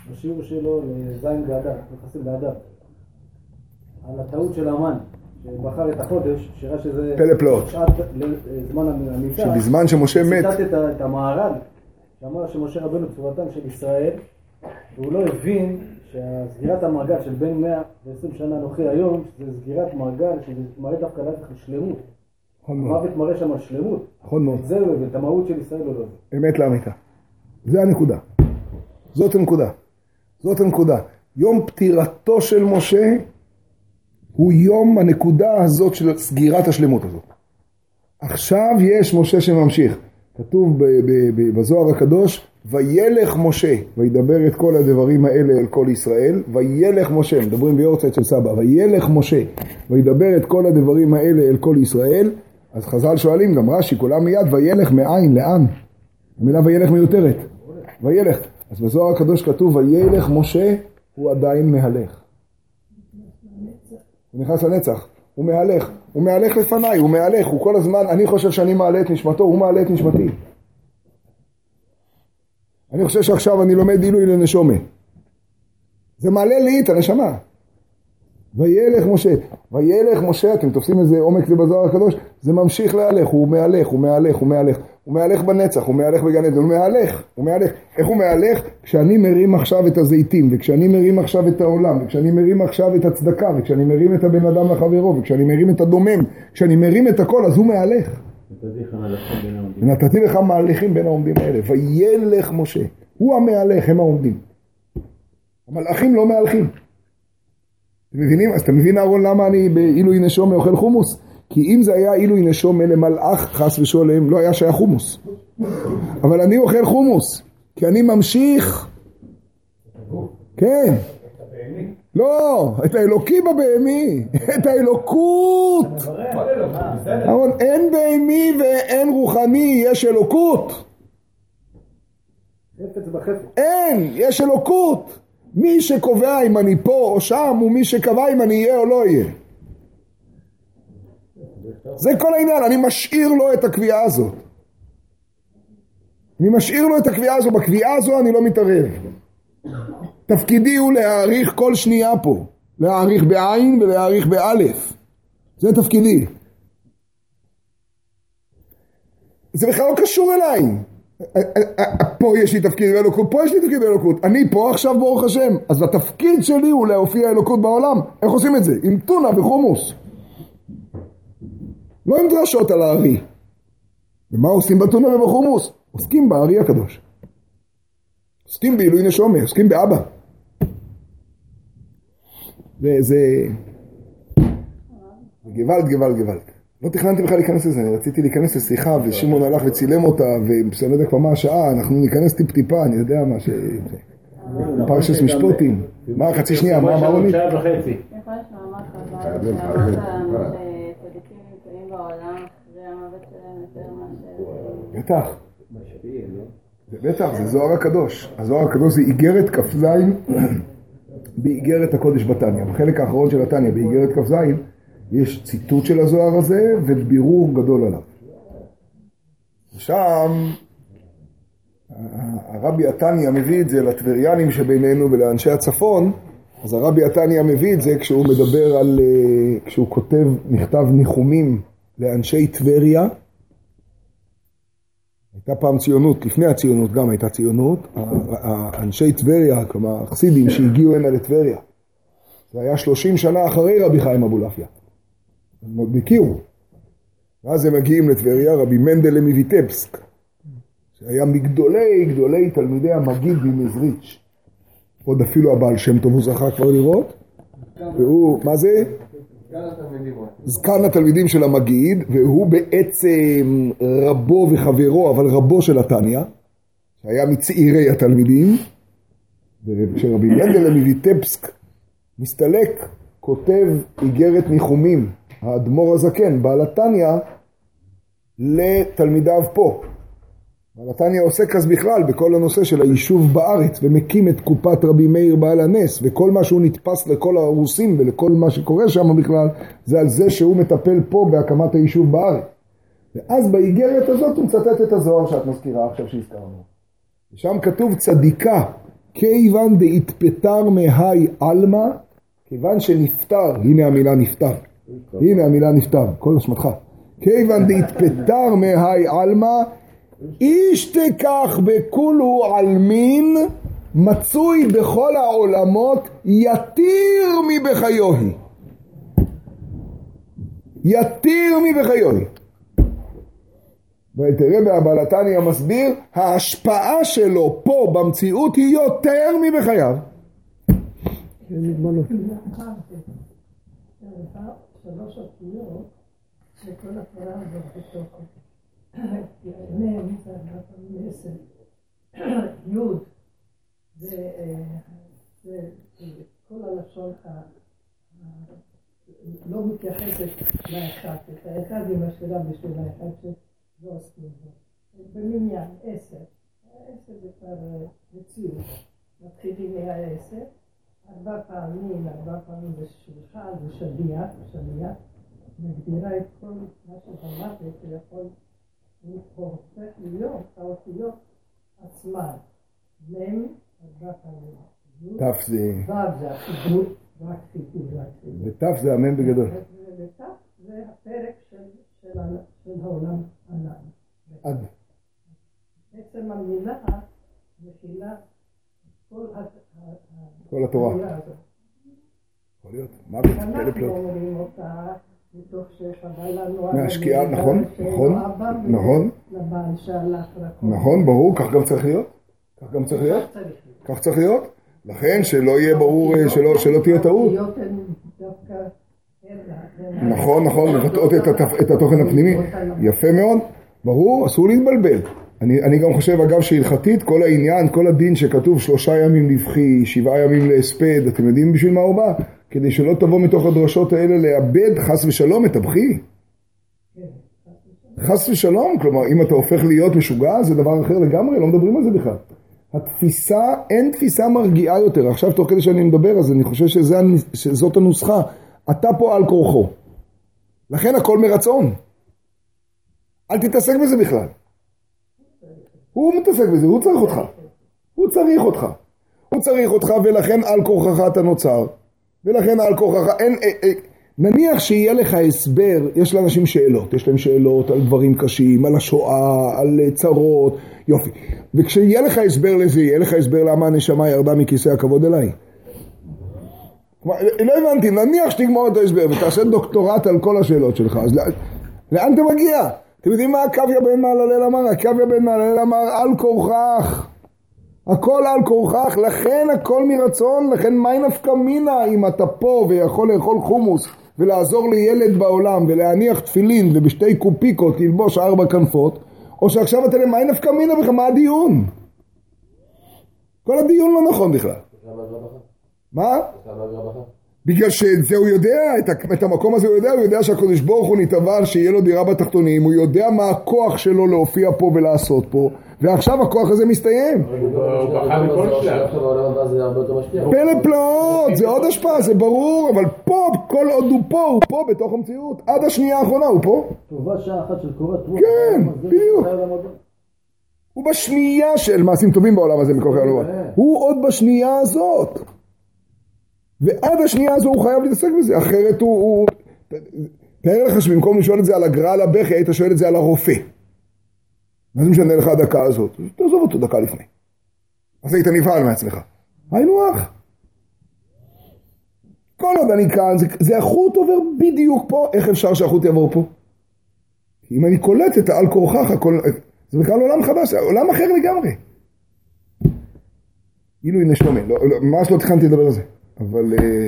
בשיעור שלו לזין באדר, נכנסים באדר, על הטעות של המן, שבחר את החודש, שראה שזה פלא שעת זמן המיטה, שבזמן שמשה מת, ציטט את המהר"ל, שאמר שמשה רבנו צורתם של ישראל, והוא לא הבין שהסגירת המעגל של בין מאה ועשרים שנה אנוכי היום, זה סגירת מעגל שמראה דווקא להפך לשלמות. המוות מראה שם על שלמות. נכון מאוד. את זה הוא הביא, את המהות של ישראל הוא לא הביא. אמת לאמיתה. זה הנקודה. זאת הנקודה. זאת הנקודה. יום פטירתו של משה הוא יום הנקודה הזאת של סגירת השלמות הזאת. עכשיו יש משה שממשיך. כתוב בזוהר הקדוש, וילך משה, וידבר את כל הדברים האלה אל כל ישראל, וילך משה, מדברים ביורצייט של סבא, וילך משה, וידבר את כל הדברים האלה אל כל ישראל. אז חז"ל שואלים, גם רש"י, כולם מיד, וילך מאין, לאן? המילה וילך מיותרת. וילך. אז בזוהר הקדוש כתוב, וילך משה, הוא עדיין מהלך. הוא נכנס לנצח. הוא מהלך. הוא מהלך לפניי, הוא מהלך. הוא כל הזמן, אני חושב שאני מעלה את נשמתו, הוא מעלה את נשמתי. אני חושב שעכשיו אני לומד עילוי לנשומה. זה מעלה לי את הנשמה. וילך משה, וילך משה, אתם תופסים איזה עומק זה בזוהר הקדוש, זה ממשיך להלך, הוא מהלך, הוא מהלך, הוא מהלך, הוא מהלך בנצח, הוא מהלך בגן עדן, הוא מהלך, הוא מהלך. איך הוא מהלך? כשאני מרים עכשיו את הזיתים, וכשאני מרים עכשיו את העולם, וכשאני מרים עכשיו את הצדקה, וכשאני מרים את הבן אדם לחברו, וכשאני מרים את הדומם, כשאני מרים את הכל, אז הוא מהלך. ונתתי לך מהלכים בין העומדים האלה, וילך משה, הוא המהלך, הם העומדים. המלאכים לא מהלכים. אתם מבינים? אז אתה מבין אהרון למה אני בעילוי נשומה אוכל חומוס? כי אם זה היה עילוי נשומה למלאך חס ושולם, לא היה שהיה חומוס. אבל אני אוכל חומוס, כי אני ממשיך. כן. לא, את האלוקי בבהמי, את האלוקות. אהרון, אין בהמי ואין רוחני, יש אלוקות. אין, יש אלוקות. מי שקובע אם אני פה או שם, הוא מי שקבע אם אני אהיה או לא אהיה. זה כל העניין, אני משאיר לו את הקביעה הזאת. אני משאיר לו את הקביעה הזאת, בקביעה הזו אני לא מתערב. תפקידי הוא להעריך כל שנייה פה. להעריך בעין ולהעריך באלף. זה תפקידי. זה בכלל לא קשור אליי. פה יש לי תפקיד באלוקות, פה יש לי תפקיד באלוקות. אני פה עכשיו ברוך השם. אז התפקיד שלי הוא להופיע אלוקות בעולם. איך עושים את זה? עם טונה וחומוס. לא עם דרשות על הארי. ומה עושים בטונה ובחומוס? עוסקים בארי הקדוש. עוסקים בעילוי נשומה, עוסקים באבא. זה, זה... גוואלד, גוואלד, גוואלד. לא תכננתי בכלל להיכנס לזה, אני רציתי להיכנס לשיחה, ושמעון הלך וצילם אותה, ובסדר יודע כבר מה השעה, אנחנו ניכנס טיפ טיפה, אני יודע מה ש... פרשס משפוטים. מה, חצי שנייה, מה אמרו לי? יכול להיות שמאמר חז"ל, שאמרת לנו שצדיקים נמצאים בעולם אחרי המוות שלהם יותר מאשר... בטח. בטח, זה זוהר הקדוש. הזוהר הקדוש זה איגרת כ"ז באיגרת הקודש בתניא. בחלק האחרון של התניא, באיגרת כ"ז, יש ציטוט של הזוהר הזה ובירור גדול עליו. שם הרבי התניא מביא את זה לטבריאנים שבינינו ולאנשי הצפון. אז הרבי התניא מביא את זה כשהוא מדבר על, כשהוא כותב מכתב ניחומים לאנשי טבריה. הייתה פעם ציונות, לפני הציונות גם הייתה ציונות. האנשי טבריה, כלומר החסידים שהגיעו הנה לטבריה, זה היה שלושים שנה אחרי רבי חיים אבולעפיה. הם עוד הכירו. ואז הם מגיעים לטבריה, רבי מנדל מויטבסק, שהיה מגדולי גדולי תלמידי המגיד ממזריץ'. עוד אפילו הבעל שם טוב הוא זכה כבר לראות. והוא, מה זה? זקן התלמידים של המגיד, והוא בעצם רבו וחברו, אבל רבו של התניא, שהיה מצעירי התלמידים. וכשרבי מנדל מויטבסק מסתלק, כותב איגרת ניחומים, האדמו"ר הזקן, בעל התניא, לתלמידיו פה. בעל התניא עוסק אז בכלל בכל הנושא של היישוב בארץ, ומקים את קופת רבי מאיר בעל הנס, וכל מה שהוא נתפס לכל הרוסים ולכל מה שקורה שם בכלל, זה על זה שהוא מטפל פה בהקמת היישוב בארץ. ואז באיגרת הזאת הוא מצטט את הזוהר שאת מזכירה עכשיו שהזכרנו. ושם כתוב צדיקה, כיוון דהתפטר מהי אלמה, כיוון שנפטר, הנה המילה נפטר, הנה המילה נפטר, כל אשמתך. כיוון דהתפטר מהי אלמה, איש תקח בכולו עלמין, מצוי בכל העולמות, יתיר מבחיוהי. יתיר מבחיוהי. ותראה בהבעל התניא מסביר, ההשפעה שלו פה במציאות היא יותר מבחייו. שלוש אותיות שכל התורה הזאת בתוכו. מ' זה הרבה עשר. י' וכל הלשון לא מתייחסת לאחד. את האחד היא משאירה בשביל האחד שלא עושים בו. במניין עשר. העשר זה כבר מציאות. מתחילים מהעשר. ארבע פעמים, ארבע פעמים זה שולחן, זה שביעה, שביעה. מגדירה את כל מה שאמרת, שיכול הופך להיות, האותיות עצמן. מם, ארבע פעמים. תף זה... וו זה החיבור, רק חיבור, רק חיבור. ותף זה אמן בגדול. ותף זה הפרק של העולם ענן. עד. בעצם המילה מכילה כל התורה. יכול להיות. מה זה? אנחנו אומרים אותה מתוך שחבל לנו מהשקיעה, נכון, נכון, נכון, לבעל שהלך רחוק. נכון, ברור, כך גם צריך להיות. כך גם צריך להיות. כך צריך להיות. לכן שלא יהיה ברור, שלא תהיה טעות. נכון, נכון, לבטאות את התוכן הפנימי. יפה מאוד. ברור, אסור להתבלבל. אני, אני גם חושב, אגב, שהלכתית, כל העניין, כל הדין שכתוב שלושה ימים לבחי, שבעה ימים להספד, אתם יודעים בשביל מה הוא בא? כדי שלא תבוא מתוך הדרשות האלה לאבד חס ושלום את הבחי. חס ושלום, כלומר, אם אתה הופך להיות משוגע, זה דבר אחר לגמרי, לא מדברים על זה בכלל. התפיסה, אין תפיסה מרגיעה יותר. עכשיו, תוך כדי שאני מדבר, אז אני חושב שזה, שזאת הנוסחה. אתה פה על כורחו. לכן הכל מרצון. אל תתעסק בזה בכלל. הוא מתעסק בזה, הוא צריך אותך. הוא צריך אותך. הוא צריך אותך, ולכן על כורחך אתה נוצר. ולכן על כורחך, אין, אה, אה, נניח שיהיה לך הסבר, יש לאנשים שאלות, יש להם שאלות על דברים קשים, על השואה, על צרות, יופי. וכשיהיה לך הסבר לזה, יהיה לך הסבר למה הנשמה ירדה מכיסא הכבוד אליי. לא הבנתי, נניח שתגמור את ההסבר ותעשה דוקטורט על כל השאלות שלך, אז לאן אתה מגיע? אתם יודעים מה הקוויה בן מהללל אמר? הקוויה בן מהללל אמר על כורחך. הכל על כורחך, לכן הכל מרצון, לכן מי נפקא מינה אם אתה פה ויכול לאכול חומוס ולעזור לילד בעולם ולהניח תפילין ובשתי קופיקות ללבוש ארבע כנפות, או שעכשיו אתה למי נפקא מינה בכלל, מה הדיון? כל הדיון לא נכון בכלל. מה? בגלל שזה הוא יודע, את המקום הזה הוא יודע, הוא יודע שהקדוש ברוך הוא נתעבר שיהיה לו דירה בתחתונים, הוא יודע מה הכוח שלו להופיע פה ולעשות פה, ועכשיו הכוח הזה מסתיים. הוא בחר מכל שלב. פלא פלאות, זה עוד השפעה, זה ברור, אבל פה, כל עוד הוא פה, הוא פה בתוך המציאות, עד השנייה האחרונה הוא פה. טובה שעה אחת של קורת רוח. כן, בדיוק. הוא בשנייה של מעשים טובים בעולם הזה מכל כך. הוא עוד בשנייה הזאת. ועד השנייה הזו הוא חייב להתעסק בזה, אחרת הוא, הוא... תאר לך שבמקום לשאול את זה על הגרעה על הבכי, היית שואל את זה על הרופא. מה זה משנה לך הדקה הזאת? תעזוב אותו דקה לפני. אז היית נבהל מעצמך. היינו אח. כל עוד אני כאן, זה, זה החוט עובר בדיוק פה, איך אפשר שהחוט יעבור פה? אם אני קולט את העל כורחך, הכל... זה בכלל עולם חדש, עולם אחר לגמרי. אילו הנה שלומן, לא, לא, ממש לא תכנתי לדבר על זה. אבל...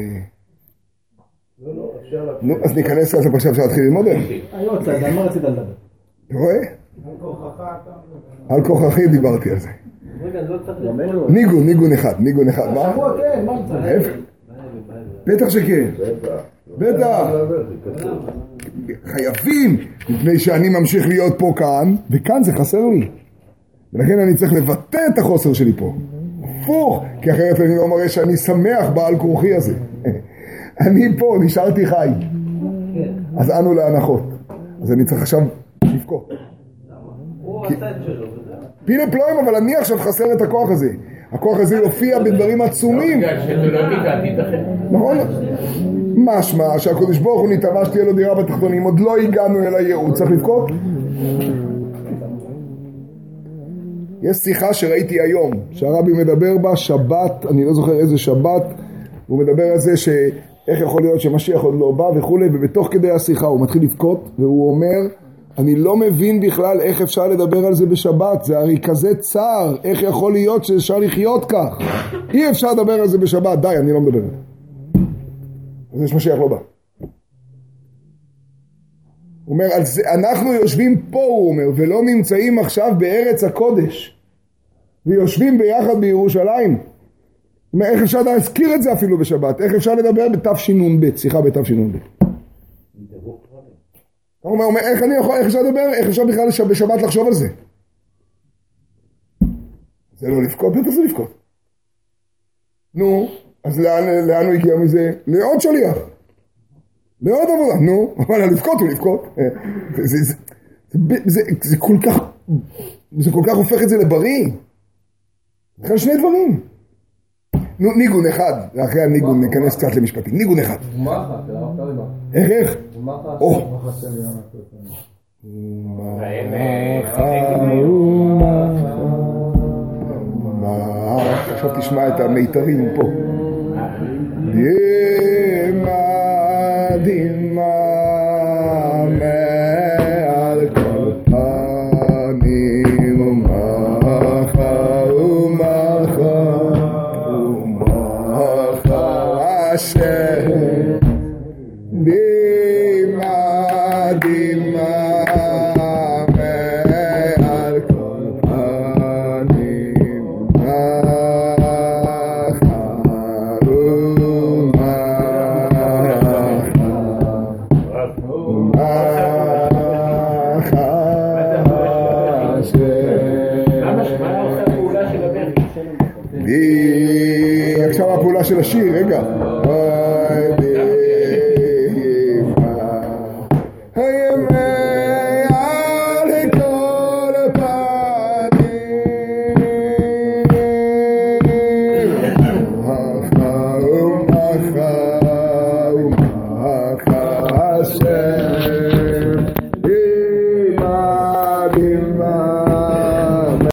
לא, לא, אפשר להפשיע. נו, אז ניכנס לזה עכשיו להתחיל ללמוד. היו הצעד, על מה רצית לדבר? אתה רואה? על כוחך אתה... על כוחכי דיברתי על זה. רגע, לא צריך לדבר. ניגון, ניגון אחד, ניגון אחד. מה? שבוע כן, מה צריך? בטח שכן. בטח. חייבים, מפני שאני ממשיך להיות פה כאן, וכאן זה חסר לי. ולכן אני צריך לבטא את החוסר שלי פה. הפוך, כי אחרת אני לא מראה שאני שמח בעל כורחי הזה. אני פה, נשארתי חי. אז אנו להנחות. אז אני צריך עכשיו לבכות. הוא עשה את שלו. פילה פלואים, אבל אני עכשיו חסר את הכוח הזה. הכוח הזה יופיע בדברים עצומים. נכון? משמע שהקדוש ברוך הוא נתבע שתהיה לו דירה בתחתונים, עוד לא הגענו אל הייעוד, צריך לבכות? יש שיחה שראיתי היום, שהרבי מדבר בה שבת, אני לא זוכר איזה שבת, הוא מדבר על זה שאיך יכול להיות שמשיח עוד לא בא וכו', ובתוך כדי השיחה הוא מתחיל לבכות, והוא אומר, אני לא מבין בכלל איך אפשר לדבר על זה בשבת, זה הרי כזה צער, איך יכול להיות שאפשר לחיות כך? אי אפשר לדבר על זה בשבת, די, אני לא מדבר. אז יש משיח לא בא. הוא אומר, על זה, אנחנו יושבים פה, הוא אומר, ולא נמצאים עכשיו בארץ הקודש, ויושבים ביחד בירושלים. הוא אומר, איך אפשר להזכיר את זה אפילו בשבת? איך אפשר לדבר בתשנ"ב, שיחה בתשנ"ב? הוא אומר, אומר, איך אני יכול, איך אפשר לדבר, איך אפשר בכלל בשבת לחשוב על זה? זה לא לבכות, בטח זה לבכות. נו, אז לאן, לאן הוא הגיע מזה? לעוד שליח. לעוד עבודה, נו, אבל לבכות הוא לבכות. זה, זה, זה, זה, זה, זה כל כך, זה כל כך הופך את זה לבריא. זה שני דברים. נו, ניגון אחד, אחרי הניגון ניכנס קצת למשפטים. ניגון אחד. איך, איך? או. עכשיו תשמע את המיתרים פה. דימה, דימה, מעל כל פנים ומחה ומחה ומחה אשר דימה, דימה מעל כל פנים עכשיו הפעולה של השיר, רגע.